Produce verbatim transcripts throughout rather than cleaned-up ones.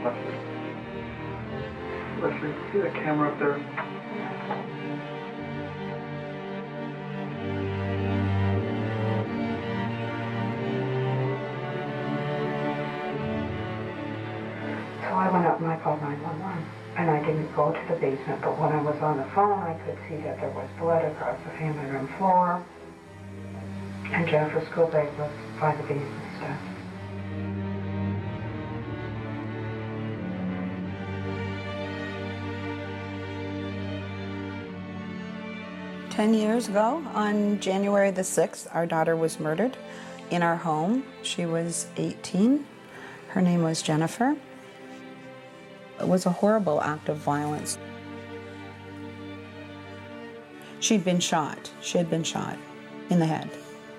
Leslie. Leslie, see the camera up there? So I went up and I called nine one one. And I didn't go to the basement, but when I was on the phone, I could see that there was blood across the family room floor. And Jennifer's school bag was by the basement steps. Ten years ago, on January the sixth, our daughter was murdered in our home. She was eighteen. Her name was Jennifer. It was a horrible act of violence. She'd been shot. She had been shot in the head.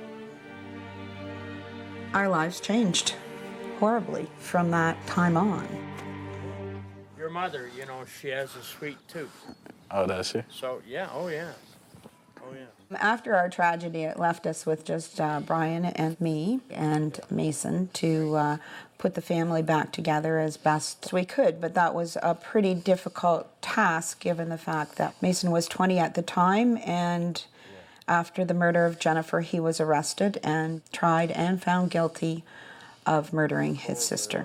Our lives changed horribly from that time on. Your mother, you know, she has a sweet tooth. Oh, does she? So, yeah, oh, yeah. Oh, yeah. After our tragedy, it left us with just uh, Brian and me and Mason to uh, put the family back together as best we could. But that was a pretty difficult task given the fact that Mason was twenty at the time, and after the murder of Jennifer, he was arrested and tried and found guilty of murdering his sister.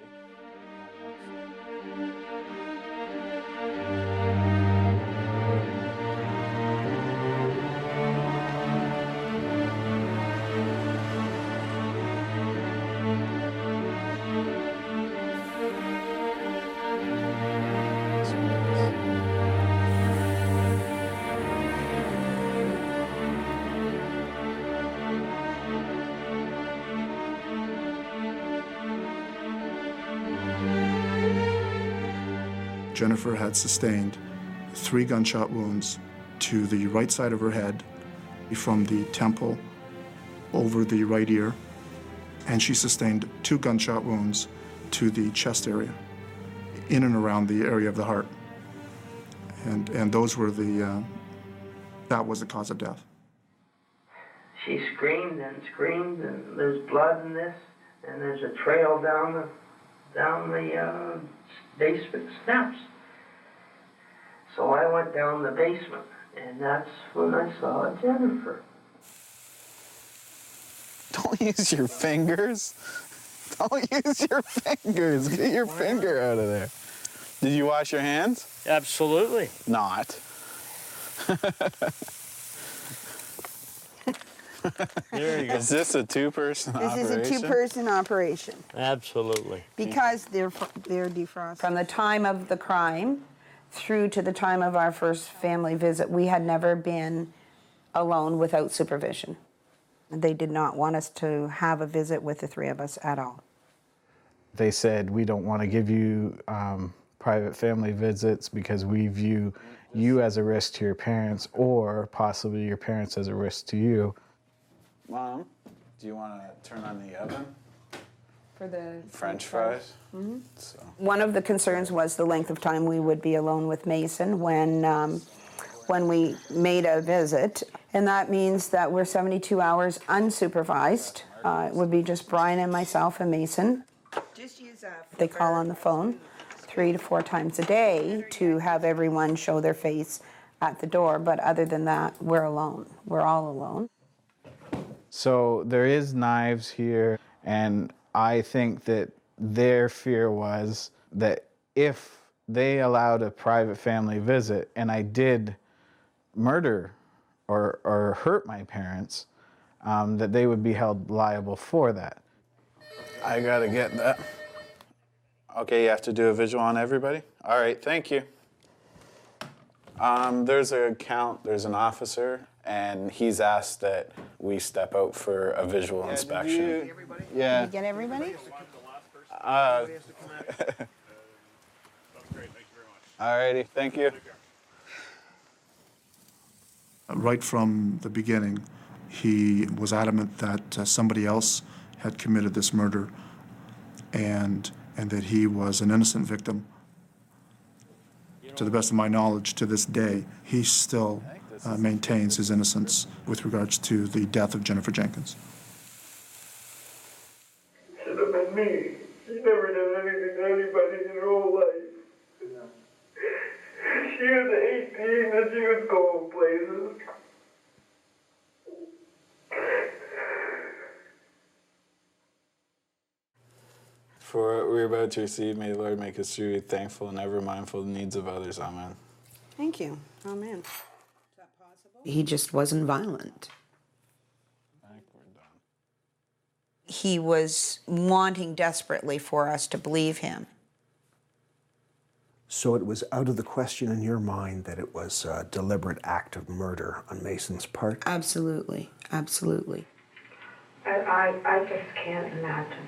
Jennifer had sustained three gunshot wounds to the right side of her head, from the temple over the right ear, and she sustained two gunshot wounds to the chest area, in and around the area of the heart. And, and those were the, uh, that was the cause of death. She screamed and screamed, and there's blood in this, and there's a trail down the, down the uh, basement steps. So I went down the basement, and that's when I saw Jennifer. Don't use your fingers. Don't use your fingers. Get your finger out of there. Did you wash your hands? Absolutely. Not. There you go. Is this a two-person This operation? is a two-person operation Absolutely. because they're they're defrosted. From the time of the crime through to the time of our first family visit, we had never been alone without supervision. They did not want us to have a visit with the three of us at all. They said, we don't want to give you um, private family visits because we view you as a risk to your parents, or possibly your parents as a risk to you. Mom, do you want to turn on the oven? For the French fries? Mm-hmm. So. One of the concerns was the length of time we would be alone with Mason when, um, when we made a visit. And that means that we're seventy-two hours unsupervised. Uh, it would be just Brian and myself and Mason. Just use a They call on the phone three to four times a day to have everyone show their face at the door. But other than that, we're alone. We're all alone. So there is knives here, and I think that their fear was that if they allowed a private family visit and I did murder or, or hurt my parents, um, that they would be held liable for that. I gotta get that. Okay, you have to do a visual on everybody? All right, thank you. Um, there's a count, there's an officer, and he's asked that we step out for a visual yeah, inspection. You, yeah. Did you get everybody? Uh, all righty, thank you. Right from the beginning, he was adamant that uh, somebody else had committed this murder, and and that he was an innocent victim. To the best of my knowledge, to this day, he still uh, maintains his innocence with regards to the death of Jennifer Jenkins. Should have been me. She never did anything to anybody in her whole life. She was eighteen and she was going places. For what we're about to receive, may the Lord make us truly thankful and ever mindful of the needs of others. Amen. Thank you. Amen. He just wasn't violent. I think we're done. He was wanting desperately for us to believe him. So it was out of the question in your mind that it was a deliberate act of murder on Mason's part? Absolutely, absolutely. I, I, I just can't imagine.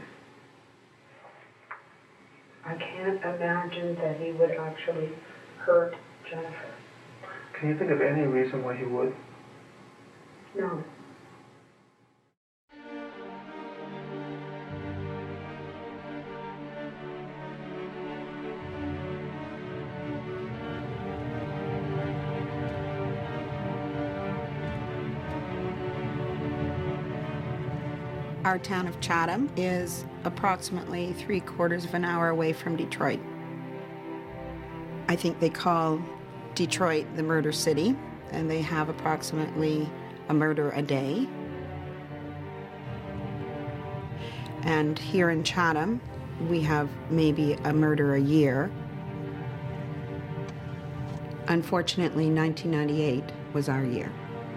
I can't imagine that he would actually hurt Jennifer. Can you think of any reason why he would? No. Our town of Chatham is approximately three quarters of an hour away from Detroit. I think they call Detroit the murder city, and they have approximately a murder a day. And here in Chatham, we have maybe a murder a year. Unfortunately, nineteen ninety-eight was our year.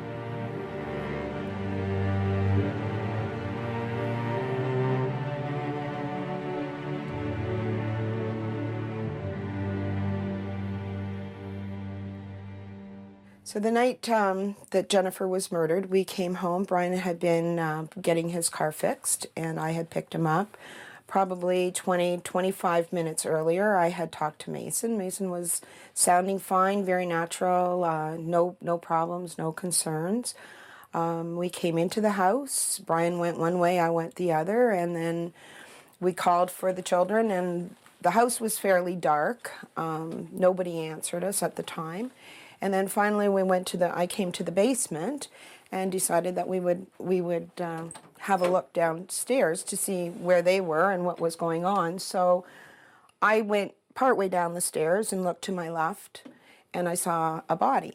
So the night um, that Jennifer was murdered, we came home. Brian had been uh, getting his car fixed, and I had picked him up. Probably twenty, twenty-five minutes earlier, I had talked to Mason. Mason was sounding fine, very natural, uh, no, no problems, no concerns. Um, we came into the house. Brian went one way, I went the other, and then we called for the children, and the house was fairly dark. Um, nobody answered us at the time. And then finally we went to the, I came to the basement and decided that we would, we would uh, have a look downstairs to see where they were and what was going on. So I went partway down the stairs and looked to my left, and I saw a body.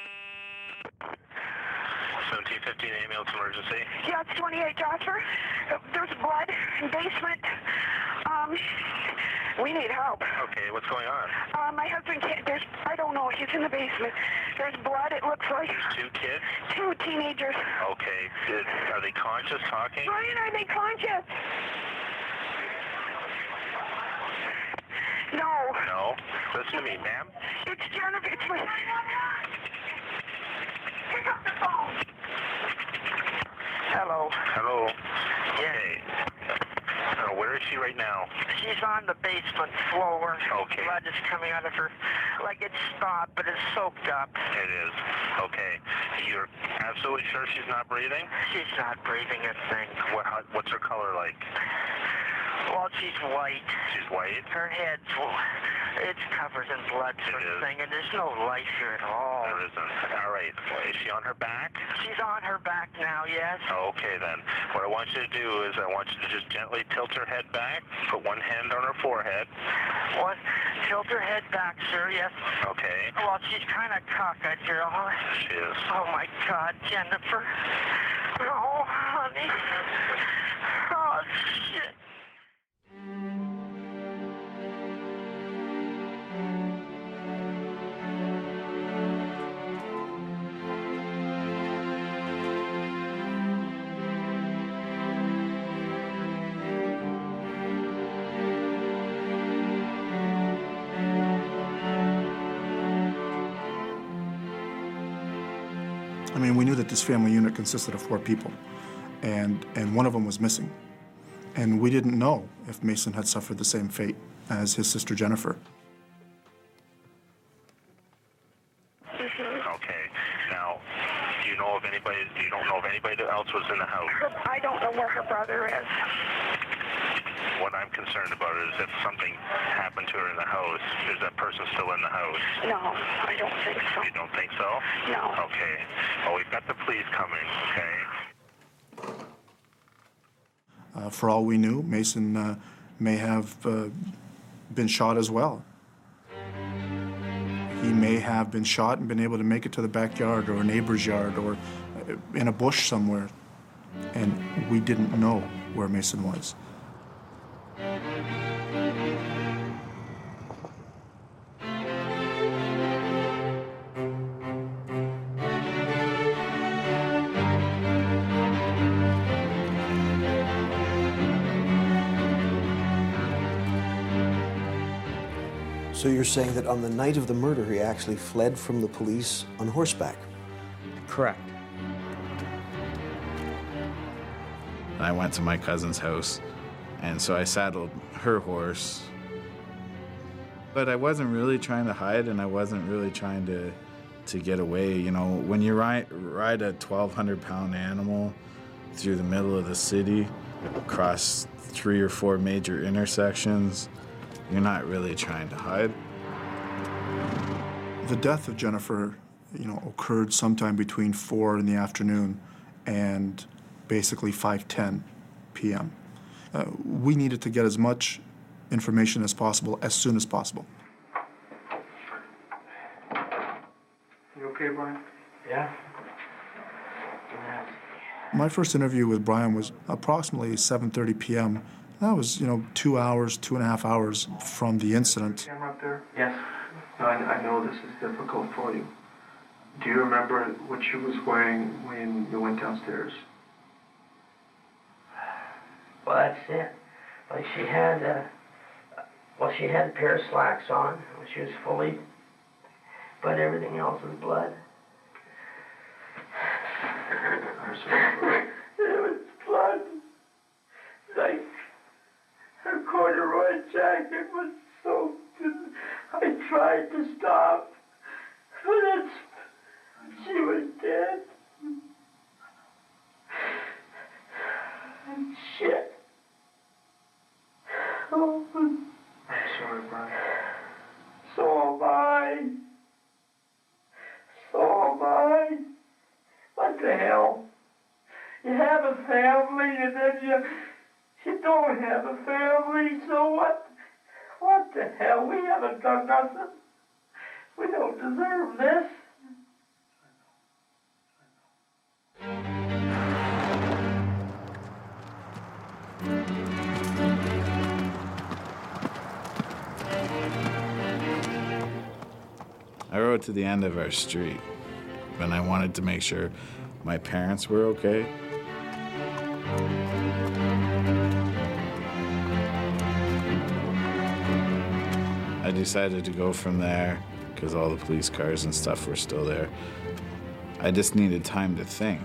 seventeen fifteen ambulance emergency. Yeah, it's twenty-eight, Jasper. There's blood in basement. Um, we need help. Okay, what's going on? Uh, my husband can't, there's, I don't know, he's in the basement. There's blood, it looks like. Two kids? Two teenagers. Okay, Did, are they conscious, talking? Brian, are they conscious? No. No? Listen to me, ma'am. It's Jennifer, it's my... Pick up the phone. Hello. Hello. Okay. Uh, where is she right now? She's on the basement floor. Okay. Blood is coming out of her, like it's stopped, but it's soaked up. It is. Okay. You're absolutely sure she's not breathing? She's not breathing a thing. What, how, what's her color like? Well, she's white. She's white? Her head's, it's covered in blood sort of thing, and there's no life here at all. There isn't. All right. Is she on her back? She's on her back now, yes. Okay, then. What I want you to do is I want you to just gently tilt her head back, put one hand on her forehead. What? Tilt her head back, sir, yes. Okay. Well, she's kind of cockeyed here. Oh, she is. Oh, my God, Jennifer. Oh, honey. Oh, shit. I mean, we knew that this family unit consisted of four people, and, and one of them was missing. And we didn't know if Mason had suffered the same fate as his sister Jennifer. Okay. Now, do you know of anybody, you don't know if anybody else was in the house? I don't know where her brother is. What I'm concerned about is if something happened to her in the house, is that person still in the house? No, I don't think so. You don't think so? No. Okay. Well, we've got the police coming, okay? Uh, for all we knew, Mason uh, may have uh, been shot as well. He may have been shot and been able to make it to the backyard or a neighbor's yard or in a bush somewhere, and we didn't know where Mason was. So you're saying that on the night of the murder, he actually fled from the police on horseback? Correct. I went to my cousin's house, and so I saddled her horse. But I wasn't really trying to hide, and I wasn't really trying to to get away. You know, when you ride, ride a twelve hundred pound animal through the middle of the city, across three or four major intersections, you're not really trying to hide. The death of Jennifer, you know, occurred sometime between four in the afternoon and basically five ten p m Uh, we needed to get as much information as possible as soon as possible. You okay, Brian? Yeah. My first interview with Brian was approximately seven thirty p m That was, you know, two hours, two and a half hours from the incident. Camera up there? Yes. I, I know this is difficult for you. Do you remember what she was wearing when you went downstairs? Well, that's it. Like she had, uh, well, she had a pair of slacks on. She was fully, but everything else was blood. I'm sorry. It was blood. Like her corduroy jacket was soaked. And I tried to stop, but it's, she was dead. Shit. Oh. I'm sorry, Brian. So am I. So am I. What the hell? You have a family and then you, you don't have a family, so what? What the hell? We haven't done nothing. We don't deserve this. I rode to the end of our street, and I wanted to make sure my parents were okay. I decided to go from there because all the police cars and stuff were still there. I just needed time to think.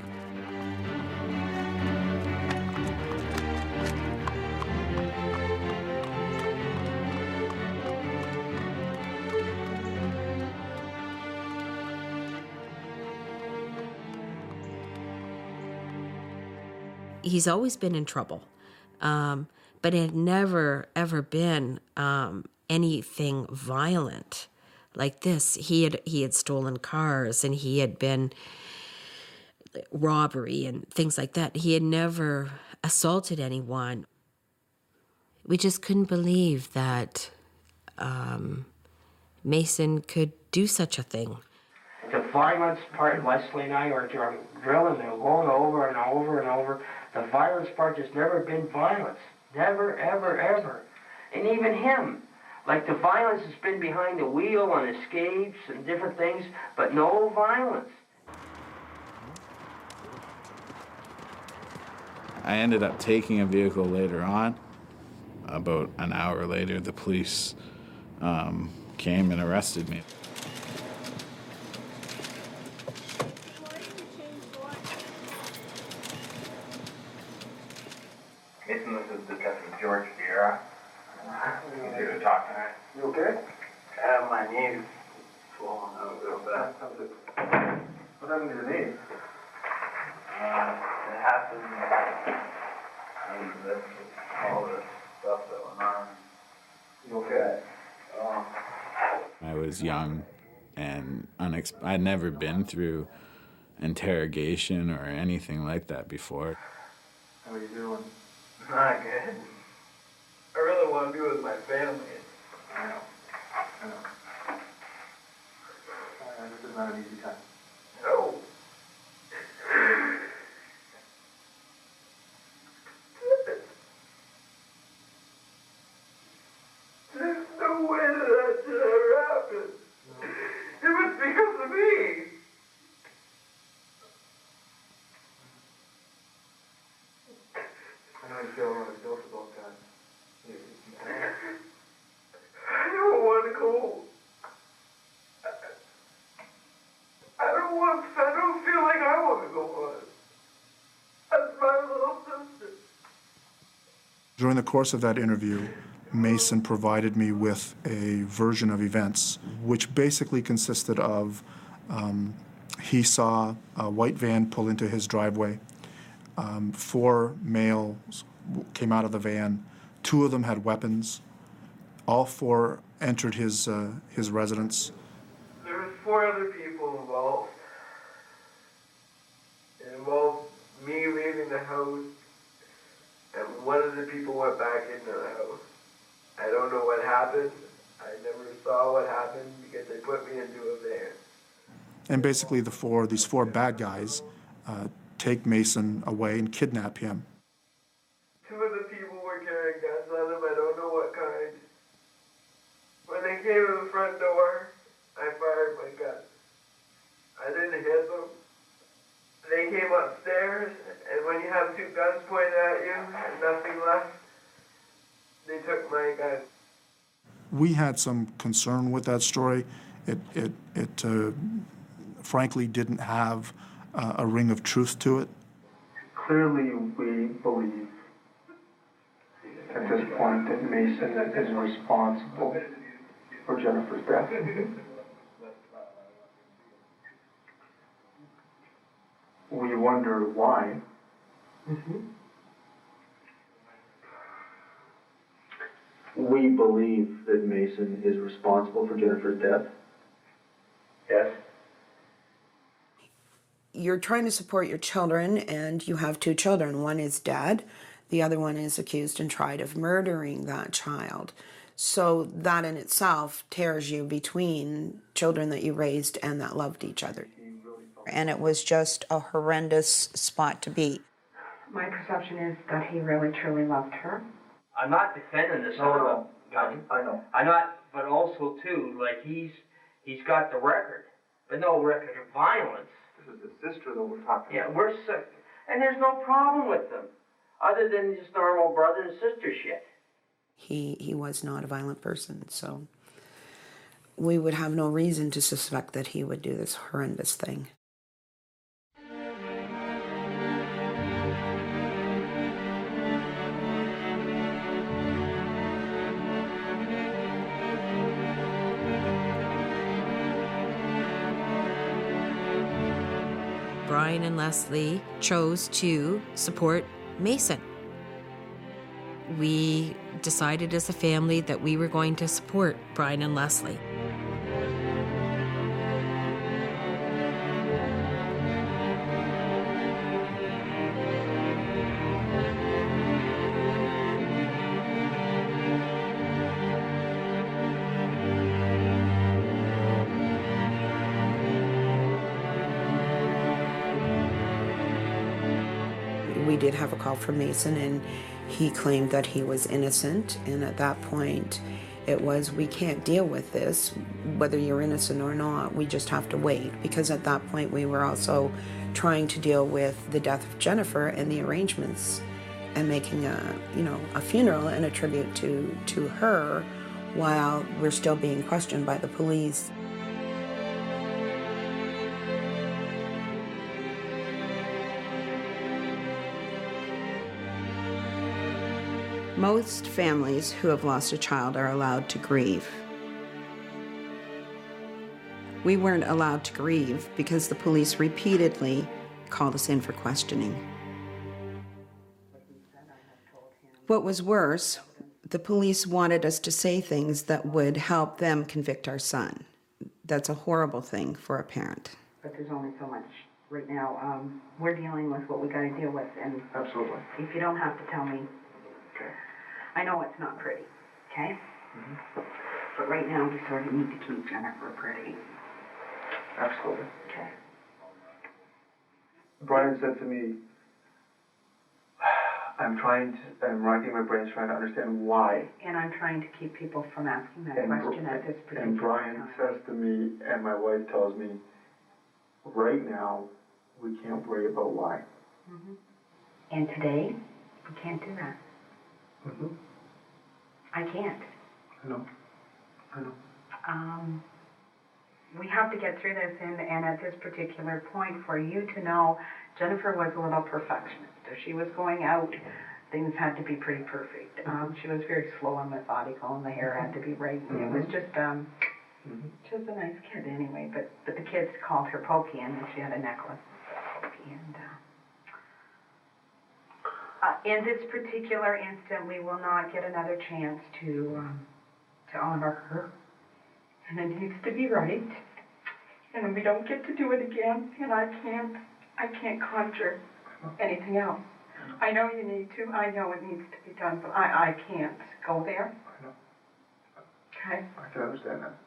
He's always been in trouble, um, but it had never, ever been um, anything violent like this. He had he had stolen cars, and he had been robbery and things like that. He had never assaulted anyone. We just couldn't believe that um, Mason could do such a thing. The violence part, Leslie and I were drilling and going over and over and over. The violence part has never been violence. Never, ever, ever. And even him. Like the violence has been behind the wheel on escapes and different things, but no violence. I ended up taking a vehicle later on. About an hour later, the police um, came and arrested me. Mason, this is Detective George Vieira. I'm here to talk tonight. You okay? Uh, my knee's swollen out real bad. How's it? What happened to your knee? Uh, it happened when this, all this stuff that went on. You okay? Um, I was young and unex- I'd never been through interrogation or anything like that before. How are you doing? not good. I really want to be with my family. I know. I know. Uh, this is not an easy time. No. There's no way that that should ever happen. It was because of me. I know you feel really guilt about that. You, you can't. I don't want to go. I don't want. I don't feel like I want to go on. That's my little sister. During the course of that interview, Mason provided me with a version of events, which basically consisted of um, he saw a white van pull into his driveway. Um, four males came out of the van. Two of them had weapons. All four entered his uh, his residence. There was four other people involved. It involved me leaving the house, and one of the people went back into the house. I don't know what happened. I never saw what happened because they put me into a van. And basically, the four these four bad guys uh, take Mason away and kidnap him. Two of the people were carrying guns on them. I don't know what kind. When they came to the front door, I fired my gun. I didn't hit them. They came upstairs, and when you have two guns pointed at you and nothing left, they took my gun. We had some concern with that story. It, it, it uh, frankly didn't have uh, a ring of truth to it. Clearly, we believe at this point that Mason is responsible for Jennifer's death. We wonder why. Mm-hmm. We believe that Mason is responsible for Jennifer's death. Yes. You're trying to support your children, and you have two children. One is dead. The other one is accused and tried of murdering that child. So that in itself tears you between children that you raised and that loved each other. And it was just a horrendous spot to be. My perception is that he really truly loved her. I'm not defending this No, son no, of a gun. I know. I'm not, but also too, like he's he's got the record, but no record of violence. This is the sister that we're talking Yeah, about. we're sick, and there's no problem with them, other than just normal brother and sister shit. He he was not a violent person, so we would have no reason to suspect that he would do this horrendous thing. Brian and Leslie chose to support Mason. We decided as a family that we were going to support Brian and Leslie. We did have a call from Mason, and he claimed that he was innocent, and at that point it was, we can't deal with this whether you're innocent or not, we just have to wait, because at that point we were also trying to deal with the death of Jennifer and the arrangements and making a, you know, a funeral and a tribute to to her while we're still being questioned by the police. Most families who have lost a child are allowed to grieve. We weren't allowed to grieve because the police repeatedly called us in for questioning. What was worse, the police wanted us to say things that would help them convict our son. That's a horrible thing for a parent. But there's only so much right now. Um, we're dealing with what we got to deal with, and Absolutely. if you don't have to tell me, Okay. I know it's not pretty, okay? Mm-hmm. But right now, we sort of need to keep Jennifer pretty. Absolutely. Okay. Brian said to me, I'm trying to, I'm racking my brains trying to understand why. And I'm trying to keep people from asking that And, question at this particular and Brian time. says to me, and my wife tells me, right now, we can't worry about why. Mm-hmm. And today, we can't do that. Mm-hmm. I can't. I know. I know. Um, we have to get through this, and, and at this particular point, for you to know, Jennifer was a little perfectionist. If she was going out, things had to be pretty perfect. Um, she was very slow and methodical, and the hair had to be right. And it was just, um, Mm-hmm. she was a nice kid anyway, but, but the kids called her Pokey, and she had a necklace of Pokey. And, uh, uh, in this particular instant, we will not get another chance to, um, to honor her. And it needs to be right. And we don't get to do it again, and I can't, I can't conjure anything else. I know you need to, I know it needs to be done, but I, I can't go there. I know. Okay? I can understand that.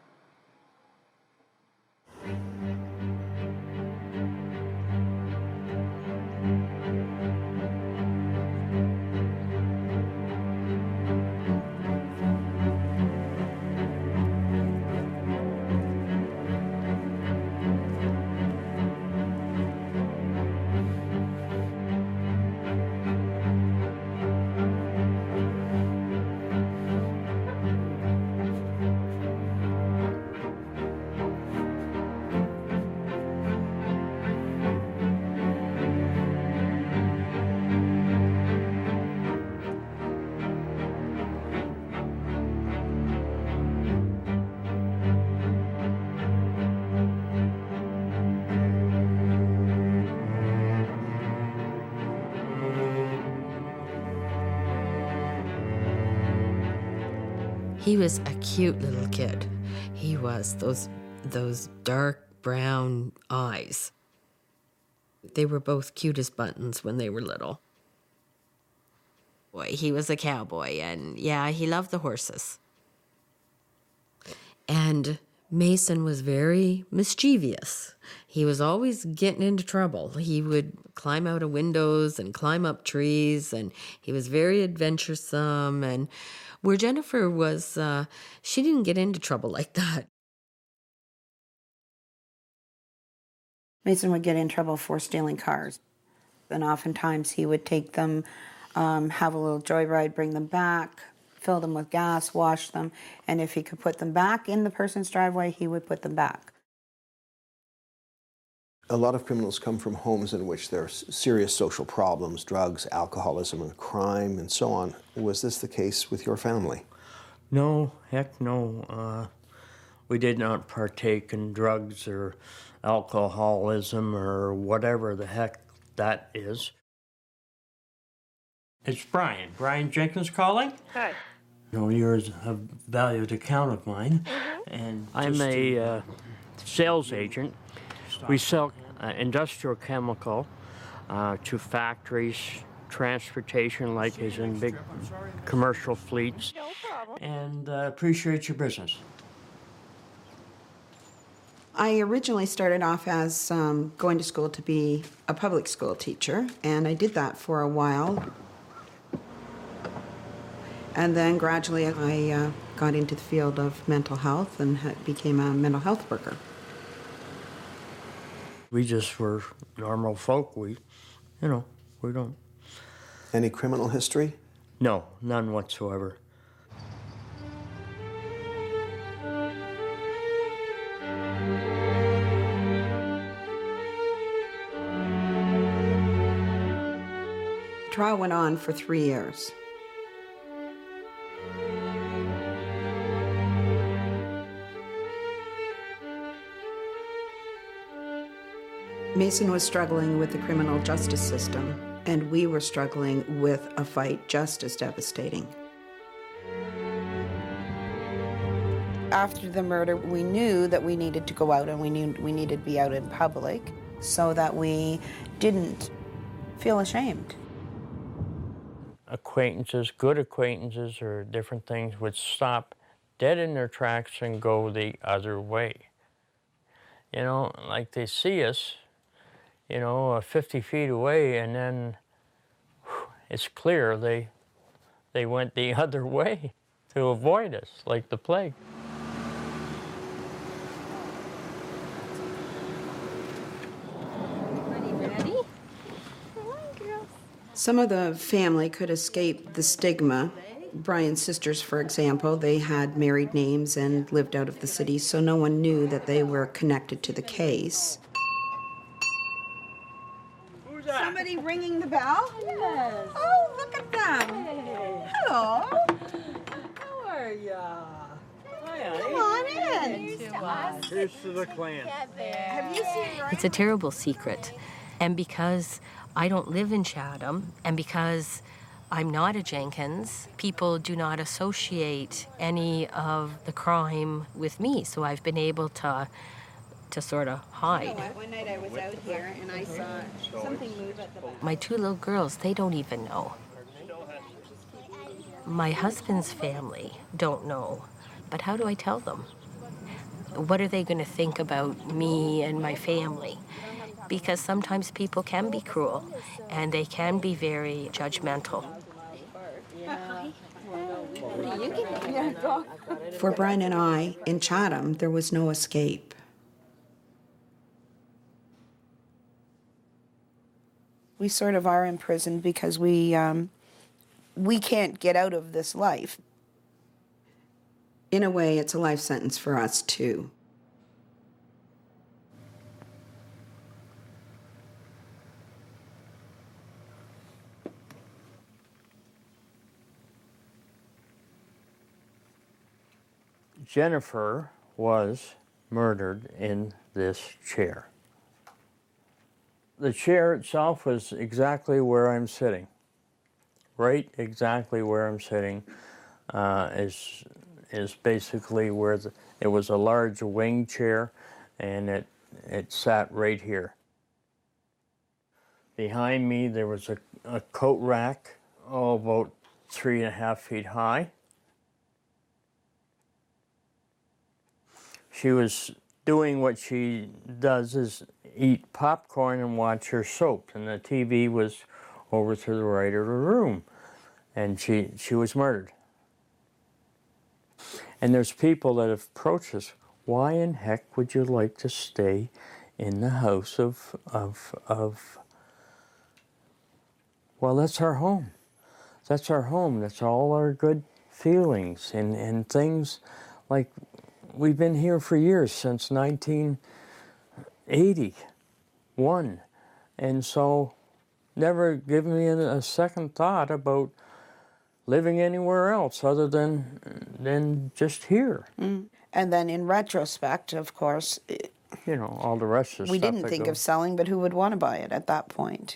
He was a cute little kid. He was. Those, those dark brown eyes. They were both cute as buttons when they were little. Boy, he was a cowboy, and yeah, he loved the horses. And Mason was very mischievous. He was always getting into trouble. He would climb out of windows and climb up trees, and he was very adventuresome. And where Jennifer was, uh, she didn't get into trouble like that. Mason would get in trouble for stealing cars. And oftentimes he would take them, um, have a little joyride, bring them back, fill them with gas, wash them, and if he could put them back in the person's driveway, he would put them back. A lot of criminals come from homes in which there are serious social problems, drugs, alcoholism, and crime, and so on. Was this the case with your family? No, heck no. Uh, we did not partake in drugs or alcoholism or whatever the heck that is. It's Brian. Brian Jenkins calling. Hi. No, you're a valued account of mine. Mm-hmm. And I'm a uh, sales agent. We sell uh, industrial chemical uh, to factories, transportation, like is in big commercial fleets. No problem. And uh, appreciate your business. I originally started off as um, going to school to be a public school teacher, and I did that for a while. And then gradually I uh, got into the field of mental health and ha- became a mental health worker. We just were normal folk. We, you know, we don't. Any criminal history? No, none whatsoever. The trial went on for three years. Mason was struggling with the criminal justice system, and we were struggling with a fight just as devastating. After the murder, we knew that we needed to go out and we knew we needed to be out in public so that we didn't feel ashamed. Acquaintances, good acquaintances or different things would stop dead in their tracks and go the other way. You know, like they see us, you know, fifty feet away, and then whew, it's clear they, they went the other way to avoid us, like the plague. Some of the family could escape the stigma. Brian's sisters, for example, they had married names and lived out of the city, so no one knew that they were connected to the case. Somebody ringing the bell? Yes. Oh, look at them. Hey. Hello. How are ya? Hi, Come on in. Here's to us. Here's to the clan. Have you seen Ryan? It's a terrible secret. And because I don't live in Chatham, and because I'm not a Jenkins, people do not associate any of the crime with me. So I've been able to to sort of hide. One night I was out here and I saw something move at the back. My two little girls, they don't even know. My husband's family don't know. But how do I tell them? What are they going to think about me and my family? Because sometimes people can be cruel and they can be very judgmental. For Brian and I, in Chatham, there was no escape. We sort of are imprisoned because we, um, we can't get out of this life. In a way, it's a life sentence for us, too. Jennifer was murdered in this chair. The chair itself was exactly where I'm sitting. Right exactly where I'm sitting uh, is, is basically where the, it was a large wing chair, and it, it sat right here. Behind me there was a, a coat rack, oh, about three and a half feet high. She was doing what she does, is eat popcorn and watch her soap, and the T V was over to the right of the room, and she she was murdered. And there's people that have approached us. Why in heck would you like to stay in the house of of of? Well, that's our home. That's our home. That's all our good feelings and and things like. We've been here for years, since nineteen eighty-one, and so never given me a second thought about living anywhere else other than than just here. Mm. And then in retrospect, of course, it, you know, all the rest of the we stuff didn't that think goes. of selling, but who would want to buy it at that point?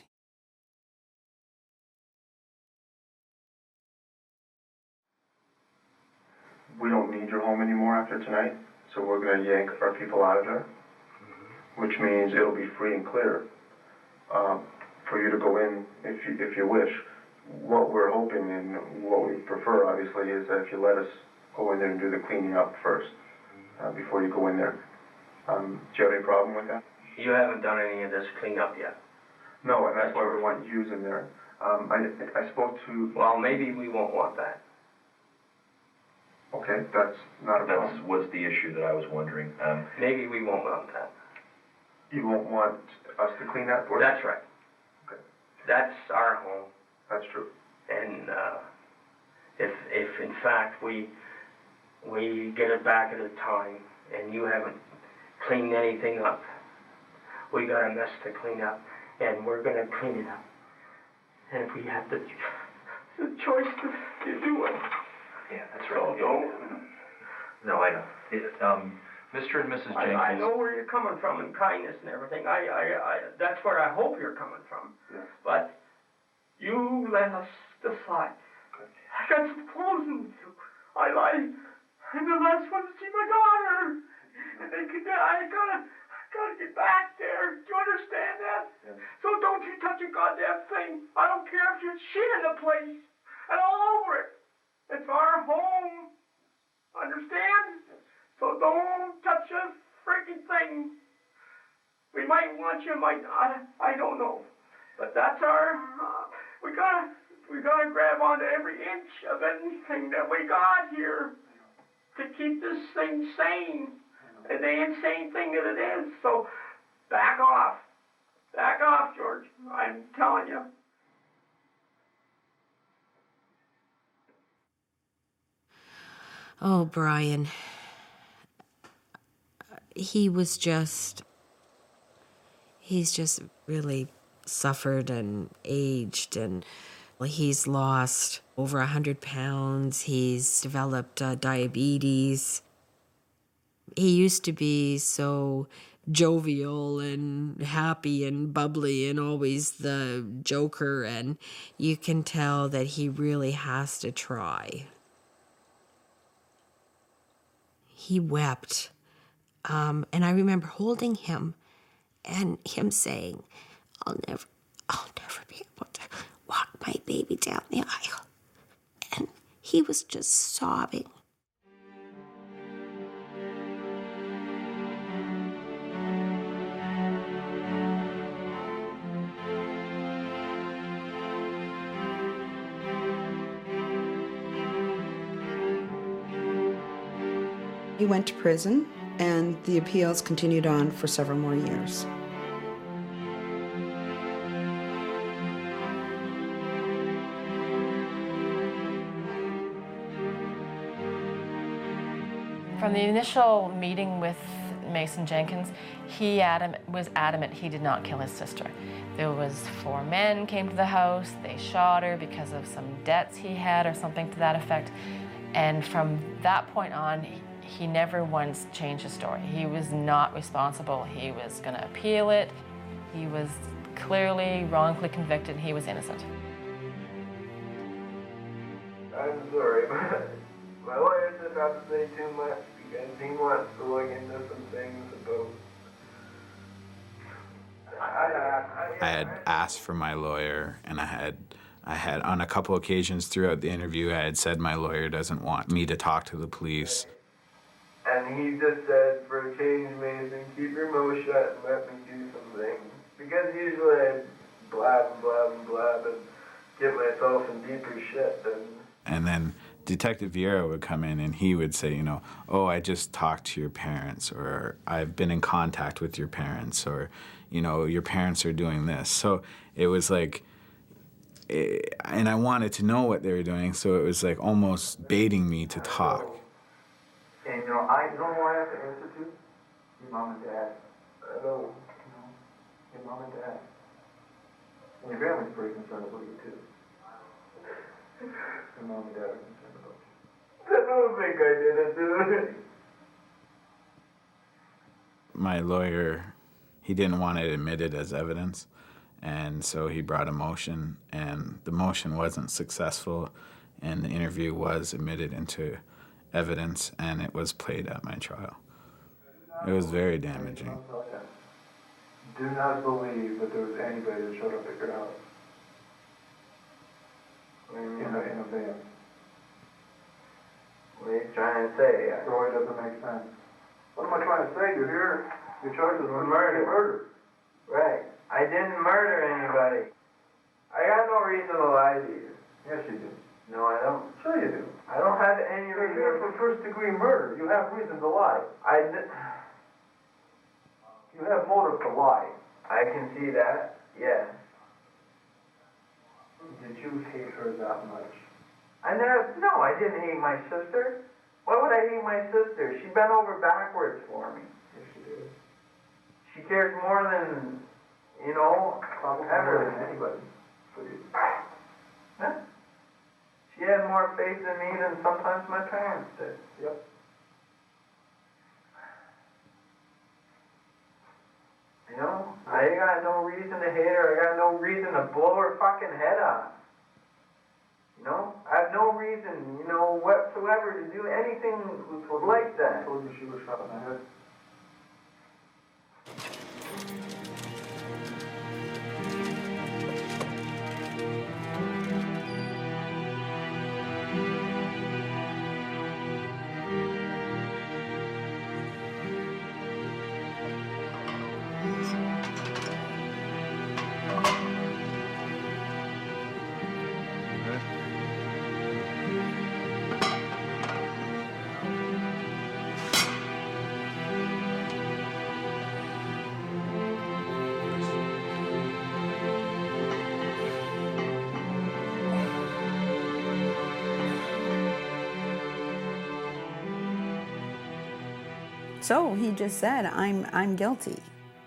We don't need your home anymore after tonight, so we're going to yank our people out of there, which means it'll be free and clear um, for you to go in if you, if you wish. What we're hoping and what we prefer, obviously, is that if you let us go in there and do the cleaning up first uh, before you go in there. Um, do you have any problem with that? You haven't done any of this cleanup yet. No, and that's why we want you in there. Um, I, I spoke to... Well, maybe we won't want that. Okay, that's not a problem. That was the issue that I was wondering. Um, Maybe we won't want that. You won't want us to clean that for you? That's right. Okay. That's our home. That's true. And uh, if, if in fact we, we get it back at a time and you haven't cleaned anything up, we got a mess to clean up, and we're going to clean it up. And if we have the, the choice to, to do it, yeah, that's so right. don't. No, I know. It, um, Mister and Missus Jenkins. I, I know where you're coming from and kindness and everything. I, I, I, that's where I hope you're coming from. Yeah. But you let us decide. Okay. I got some clothes to do. I like. I'm the last one to see my daughter. And they could. I gotta. Gotta get back there. Do you understand that? Yeah. So don't you touch a goddamn thing. I don't care if you shit in the place and all over it. It's our home. Understand? So don't touch a freaking thing. We might want you, might not. I don't know. But that's our. Uh, we gotta. We gotta grab onto every inch of anything that we got here to keep this thing sane. And the insane thing that it is. So back off. Back off, George. I'm telling you. Oh, Brian. He was just. He's just really suffered and aged, and he's lost over a hundred pounds. He's developed uh, diabetes. He used to be so jovial and happy and bubbly and always the joker, and you can tell that he really has to try. He wept, um, and I remember holding him and him saying, I'll never, I'll never be able to walk my baby down the aisle. And he was just sobbing. He went to prison, and the appeals continued on for several more years. From the initial meeting with Mason Jenkins, he adam- was adamant he did not kill his sister. There was four men came to the house, they shot her because of some debts he had or something to that effect. And from that point on, he, he never once changed his story. He was not responsible. He was going to appeal it. He was clearly wrongfully convicted. He was innocent. I'm sorry, but my lawyer said not to say too much because he wants to look into some things about. I had asked for my lawyer, and I had, I had on a couple occasions throughout the interview, I had said my lawyer doesn't want me to talk to the police. And he just said, for a change, Mason, keep your mouth shut and let me do some things. Because usually I blab and blab and blab and get myself in deeper shit than. And then Detective Vieira would come in and he would say, you know, oh, I just talked to your parents, or I've been in contact with your parents, or, you know, your parents are doing this. So it was like, it, and I wanted to know what they were doing, so it was like almost baiting me to talk. And you know, I you know who I have to answer to? Your mom and dad. I know. You know, your mom and dad. And your family's pretty concerned about you too. Your mom and dad are concerned about you. I don't think I did it, dude. My lawyer, he didn't want it admitted as evidence, and so he brought a motion, and the motion wasn't successful, and the interview was admitted into evidence, and it was played at my trial. It was very damaging. Do not believe that there was anybody that showed up at your house in a, in a van. What are you trying to say? The story doesn't make sense. What am I trying to say? You're here. You're charged with murder. Murder. Right. I didn't murder anybody. I got no reason to lie to you. Yes, you do. No, I don't. Sure you do. I don't have any You're reason. here for first-degree murder. You have reason to lie. I d- You have motive to lie. I can see that. Yes. Did you hate her that much? I never. No, I didn't hate my sister. Why would I hate my sister? She bent over backwards for me. Yes, she did. She cares more than, you know, Probably ever. more than anybody for you. Huh? She had more faith in me than sometimes my parents did. Yep. You know, I got no reason to hate her. I got no reason to blow her fucking head off. You know, I have no reason, you know, whatsoever to do anything like that. I told you she was shot in the head. So he just said, I'm, I'm guilty.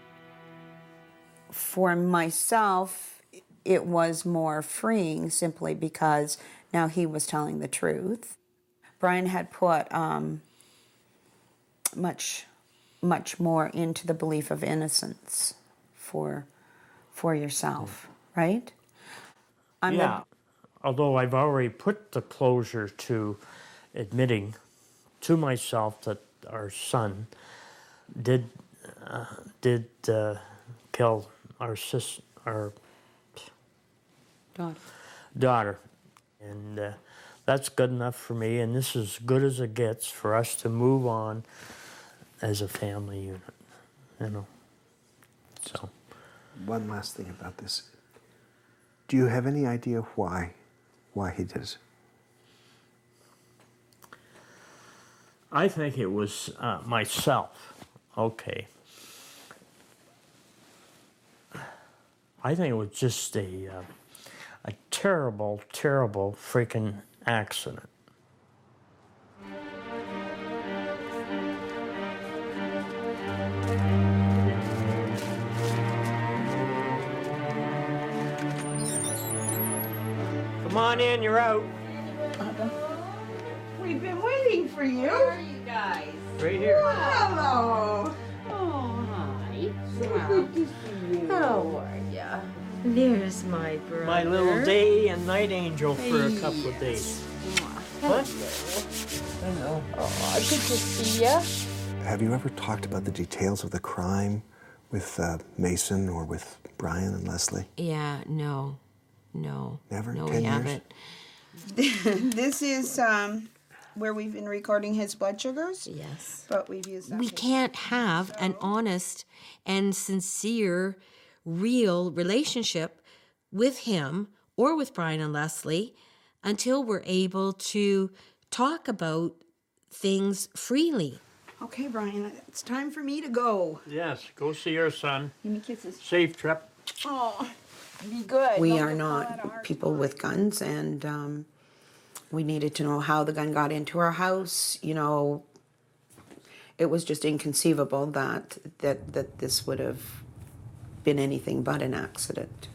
For myself, it was more freeing simply because now he was telling the truth. Brian had put um, much, much more into the belief of innocence for, for yourself, right? I'm yeah, although I've already put the closure to admitting to myself that our son did uh, did uh, kill our sis, our daughter. daughter, and uh, that's good enough for me. And this is as good as it gets for us to move on as a family unit, you know. So, one last thing about this: do you have any idea why, why he did it? I think it was uh, myself. Okay. I think it was just a uh, a terrible, terrible freaking accident. Come on in, you're out. We've been waiting for you. Where are you guys? Right here. Oh, hello. Oh, hi. So good to see you. How are ya? There's my brother. My little day and night angel for a couple of days. What? Hello. Oh, good to see ya. Have you ever talked about the details of the crime with uh, Mason or with Brian and Leslie? Yeah, no. No. Never? No, Ten we years? haven't. This is um, where we've been recording his blood sugars. Yes. But we've used that. We can't have an honest and sincere, real relationship with him or with Brian and Leslie until we're able to talk about things freely. Okay, Brian, it's time for me to go. Yes, go see your son. Give me kisses. Safe trip. Oh, be good. We Don't are get not fall out of heart. people with guns, and um, we needed to know how the gun got into our house. You know, it was just inconceivable that that that this would have been anything but an accident.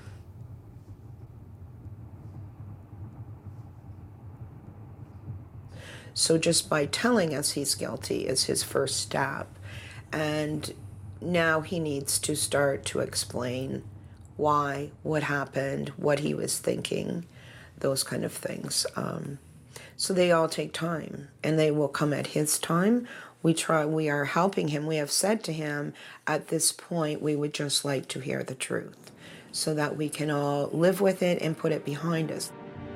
So just by telling us he's guilty is his first step, and now he needs to start to explain why, what happened, what he was thinking, those kind of things. Um, so they all take time, and they will come at his time. We try. We are helping him. We have said to him, at this point, we would just like to hear the truth, so that we can all live with it and put it behind us.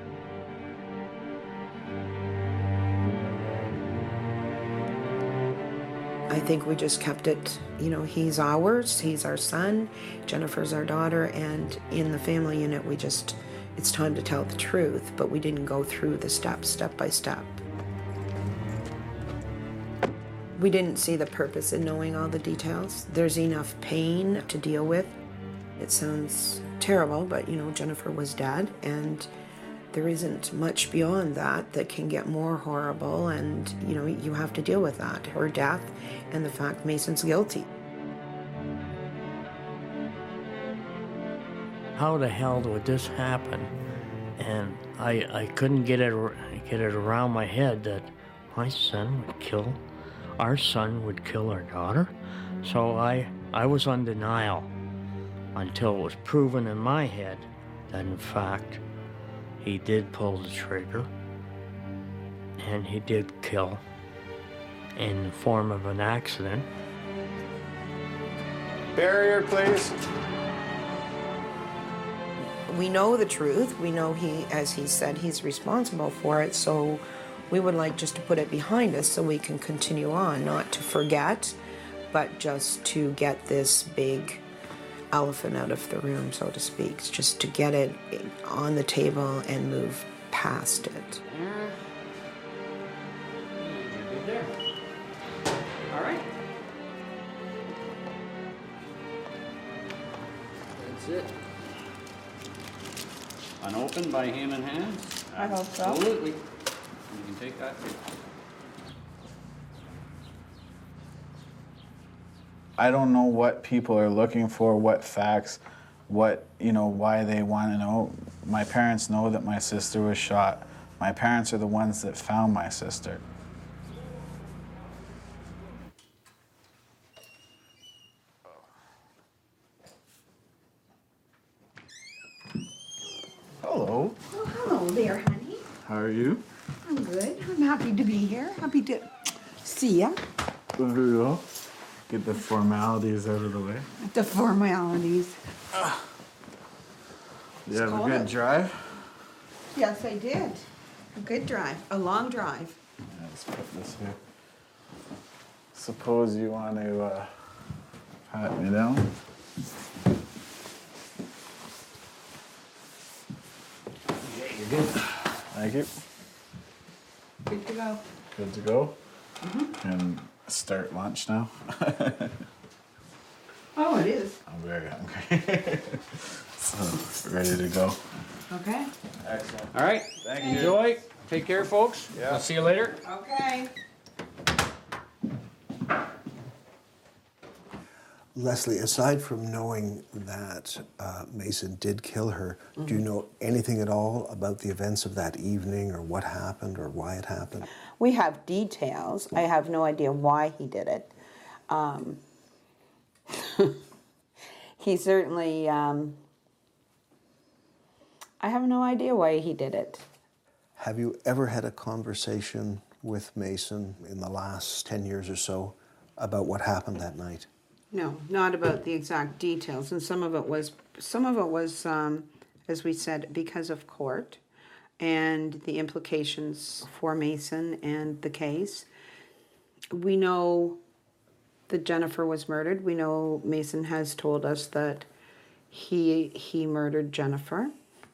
I think we just kept it, you know, he's ours, he's our son, Jennifer's our daughter, and in the family unit, we just, it's time to tell the truth, but we didn't go through the steps, step by step. We didn't see the purpose in knowing all the details. There's enough pain to deal with. It sounds terrible, but, you know, Jennifer was dead, and there isn't much beyond that that can get more horrible, and, you know, you have to deal with that. Her death and the fact Mason's guilty. How the hell would this happen? And I I couldn't get it get it around my head that my son would kill, our son would kill our daughter. So I I was on denial until it was proven in my head that in fact he did pull the trigger and he did kill in the form of an accident. Barrier, please. We know the truth. We know he, as he said, he's responsible for it. So we would like just to put it behind us so we can continue on, not to forget, but just to get this big elephant out of the room, so to speak. It's just to get it on the table and move past it. All right. That's it. Unopened by human hands? I hope so. Absolutely. You can take that. I don't know what people are looking for, what facts, what, you know, why they want to know. My parents know that my sister was shot. My parents are the ones that found my sister. Hello. Oh, hello there, honey. How are you? I'm good. I'm happy to be here. Happy to see ya. There we go. Get the formalities out of the way. The formalities. You have a good drive? Yes, I did. A good drive. A long drive. Yeah, let's put this here. Suppose you want to uh, pat me down? Yeah, you're good. Thank you. Good to go. Good to go? Mm-hmm. And start lunch now? Oh, it is. I'm very hungry. So, ready to go. Okay. Excellent. All right. Thank you. Enjoy. Take care, folks. Yeah. I'll see you later. Okay. Leslie, aside from knowing that uh, Mason did kill her, mm-hmm. do you know anything at all about the events of that evening or what happened or why it happened? We have details. I have no idea why he did it. Um, he certainly, um, I have no idea why he did it. Have you ever had a conversation with Mason in the last ten years or so about what happened that night? No, not about the exact details. And some of it was, some of it was, um, as we said, because of court and the implications for Mason and the case. We know that Jennifer was murdered. We know Mason has told us that he he murdered Jennifer.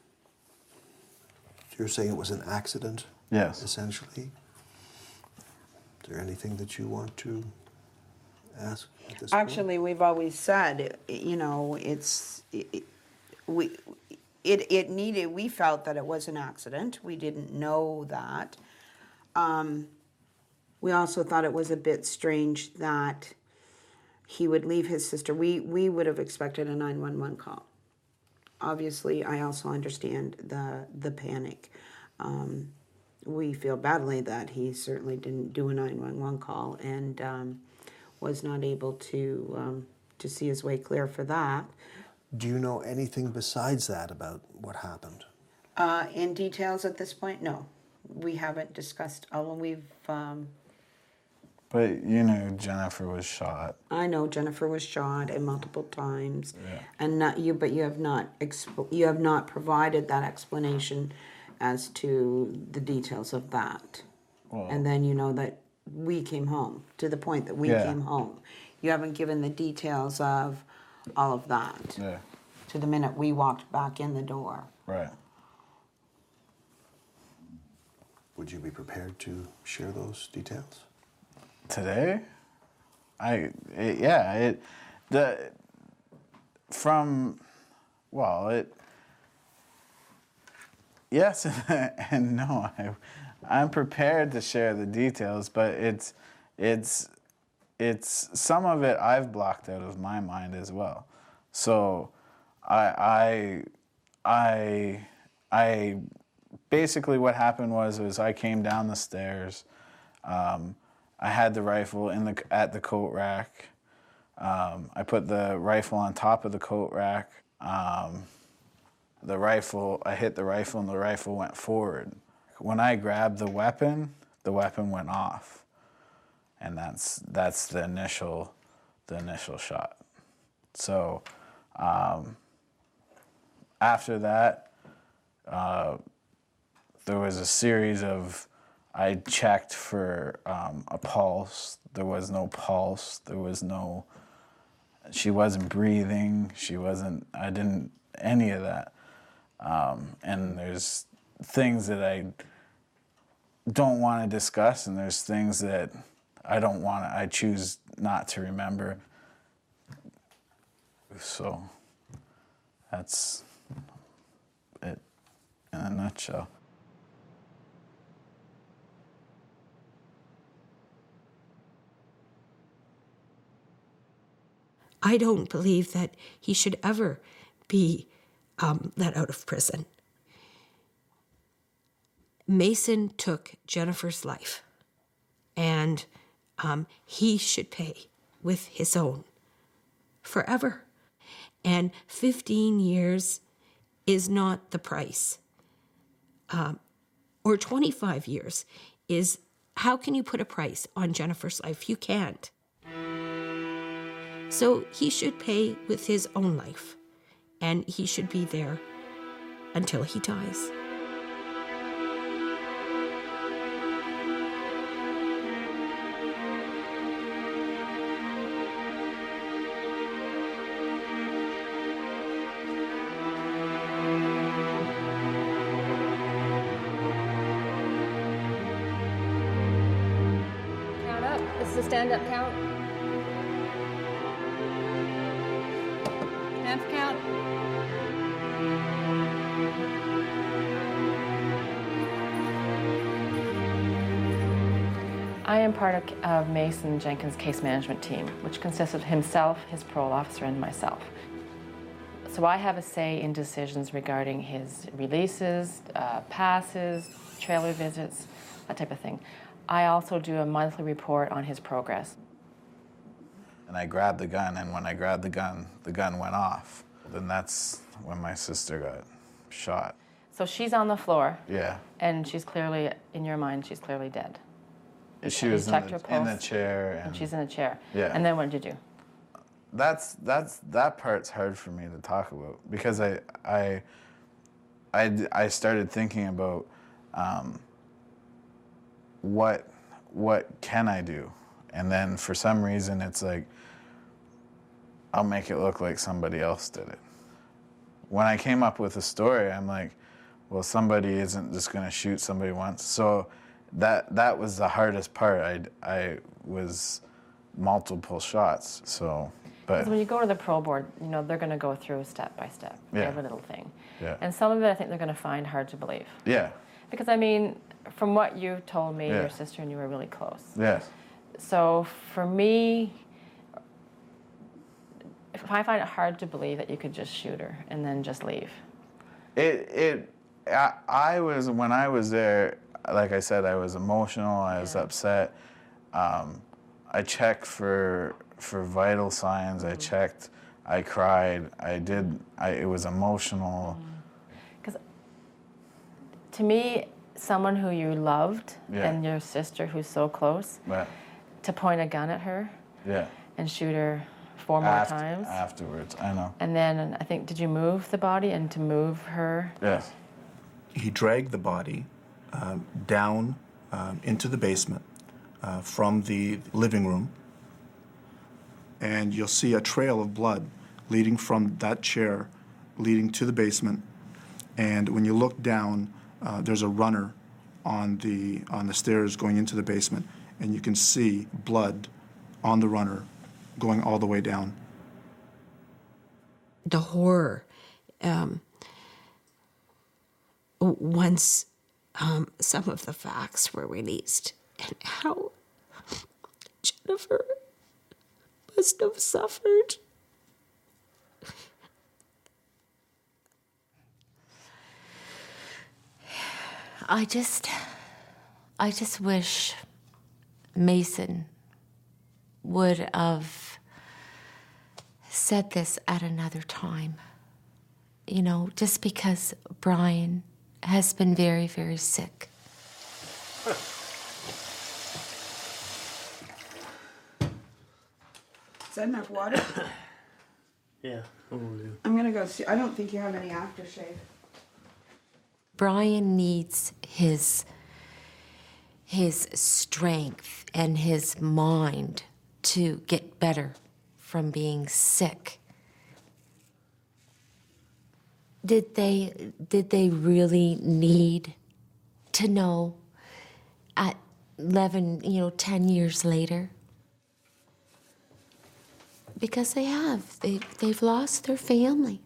So you're saying it was an accident? Yes. Essentially? Is there anything that you want to ask at this Actually, we've always said, you know, it's it, we it it needed. We felt that it was an accident. We didn't know that. Um, we also thought it was a bit strange that he would leave his sister. We we would have expected a nine one one call. Obviously, I also understand the the panic. Um, we feel badly that he certainly didn't do a nine one one call and. Um, was not able to um, to see his way clear for that. Do you know anything besides that about what happened? Uh, in details at this point, no. We haven't discussed, although we've... Um, but you knew Jennifer was shot. I know Jennifer was shot and multiple times. Yeah. And not you, but you have not exp- you have not provided that explanation as to the details of that. Well, and then you know that we came home, to the point that we yeah. came home. You haven't given the details of all of that. Yeah. To the minute we walked back in the door. Right. Would you be prepared to share those details? Today? I, it, yeah, it, the, from, well, it, yes and no. I, I'm prepared to share the details, but it's, it's, it's some of it I've blocked out of my mind as well. So, I, I, I, I, basically what happened was was I came down the stairs. Um, I had the rifle in the at the coat rack. Um, I put the rifle on top of the coat rack. Um, the rifle, I hit the rifle, and the rifle went forward. When I grabbed the weapon, the weapon went off, and that's that's the initial, the initial shot. So, um, after that, uh, there was a series of. I checked for um, a pulse. There was no pulse. There was no. She wasn't breathing. She wasn't. I didn't any of that. Um, and there's things that I don't want to discuss, and there's things that I don't want to, I choose not to remember. So that's it in a nutshell. I don't believe that he should ever be um, let out of prison. Mason took Jennifer's life, and um, he should pay with his own forever. And fifteen years is not the price. Um, or twenty-five years is, how can you put a price on Jennifer's life? You can't. So he should pay with his own life, and he should be there until he dies. Count up. This is a stand-up count. Half count. I am part of, of Mason Jenkins' case management team, which consists of himself, his parole officer, and myself. So I have a say in decisions regarding his releases, uh, passes, trailer visits, that type of thing. I also do a monthly report on his progress. And I grabbed the gun, and when I grabbed the gun, the gun went off. Then that's when my sister got shot. So she's on the floor. Yeah. And she's clearly, in your mind, she's clearly dead. She And was you in checked the, her in the pulse, chair. And, And she's in a chair. Yeah. And then what did you do? That's that's that part's hard for me to talk about because I I I, I started thinking about um, what what can I do, and then for some reason it's like I'll make it look like somebody else did it. When I came up with a story, I'm like, well, somebody isn't just going to shoot somebody once. So that that was the hardest part. I I was multiple shots. So, but Because when you go to the parole board, you know, they're going to go through step by step, Yeah. every little thing. Yeah. And some of it I think they're going to find hard to believe. yeah, Because, I mean, from what you told me, Yeah. your sister and you were really close. yes, So for me, if I find it hard to believe that you could just shoot her and then just leave. it it I, I was when I was there. Like I said, I was emotional. I was upset. Um, I checked for for vital signs. I checked. I cried. I did. I, it was emotional. Because to me, someone who you loved Yeah. and your sister who's so close, But to point a gun at her yeah, and shoot her four more Aft- times. afterwards, I know. And then I think, did you move the body and to move her? Yes. He dragged the body um, down um, into the basement uh, from the living room, and you'll see a trail of blood leading from that chair, leading to the basement. And when you look down, uh, there's a runner on the on the stairs going into the basement, and you can see blood on the runner going all the way down. The horror. Um, once um, some of the facts were released, and how Jennifer must have suffered. I just, I just wish Mason would have said this at another time. You know, just because Brian has been very, very sick. Is that enough water? Yeah, I will do. I'm gonna go see. I don't think you have any aftershave. Brian needs his his strength and his mind to get better from being sick. Did they did they really need to know at eleven, you know, ten years later? Because they have. They they've lost their family.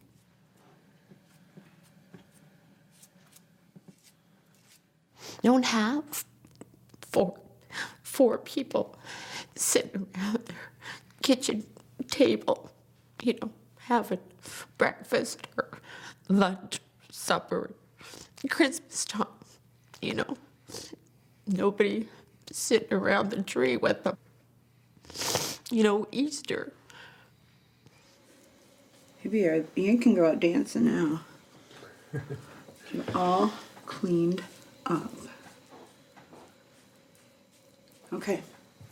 You don't have four, four people sitting around their kitchen table you know, having breakfast or lunch, supper, Christmas time, you know. Nobody sitting around the tree with them. You know, Easter. Maybe you're, you can go out dancing now. You're all cleaned up. Okay.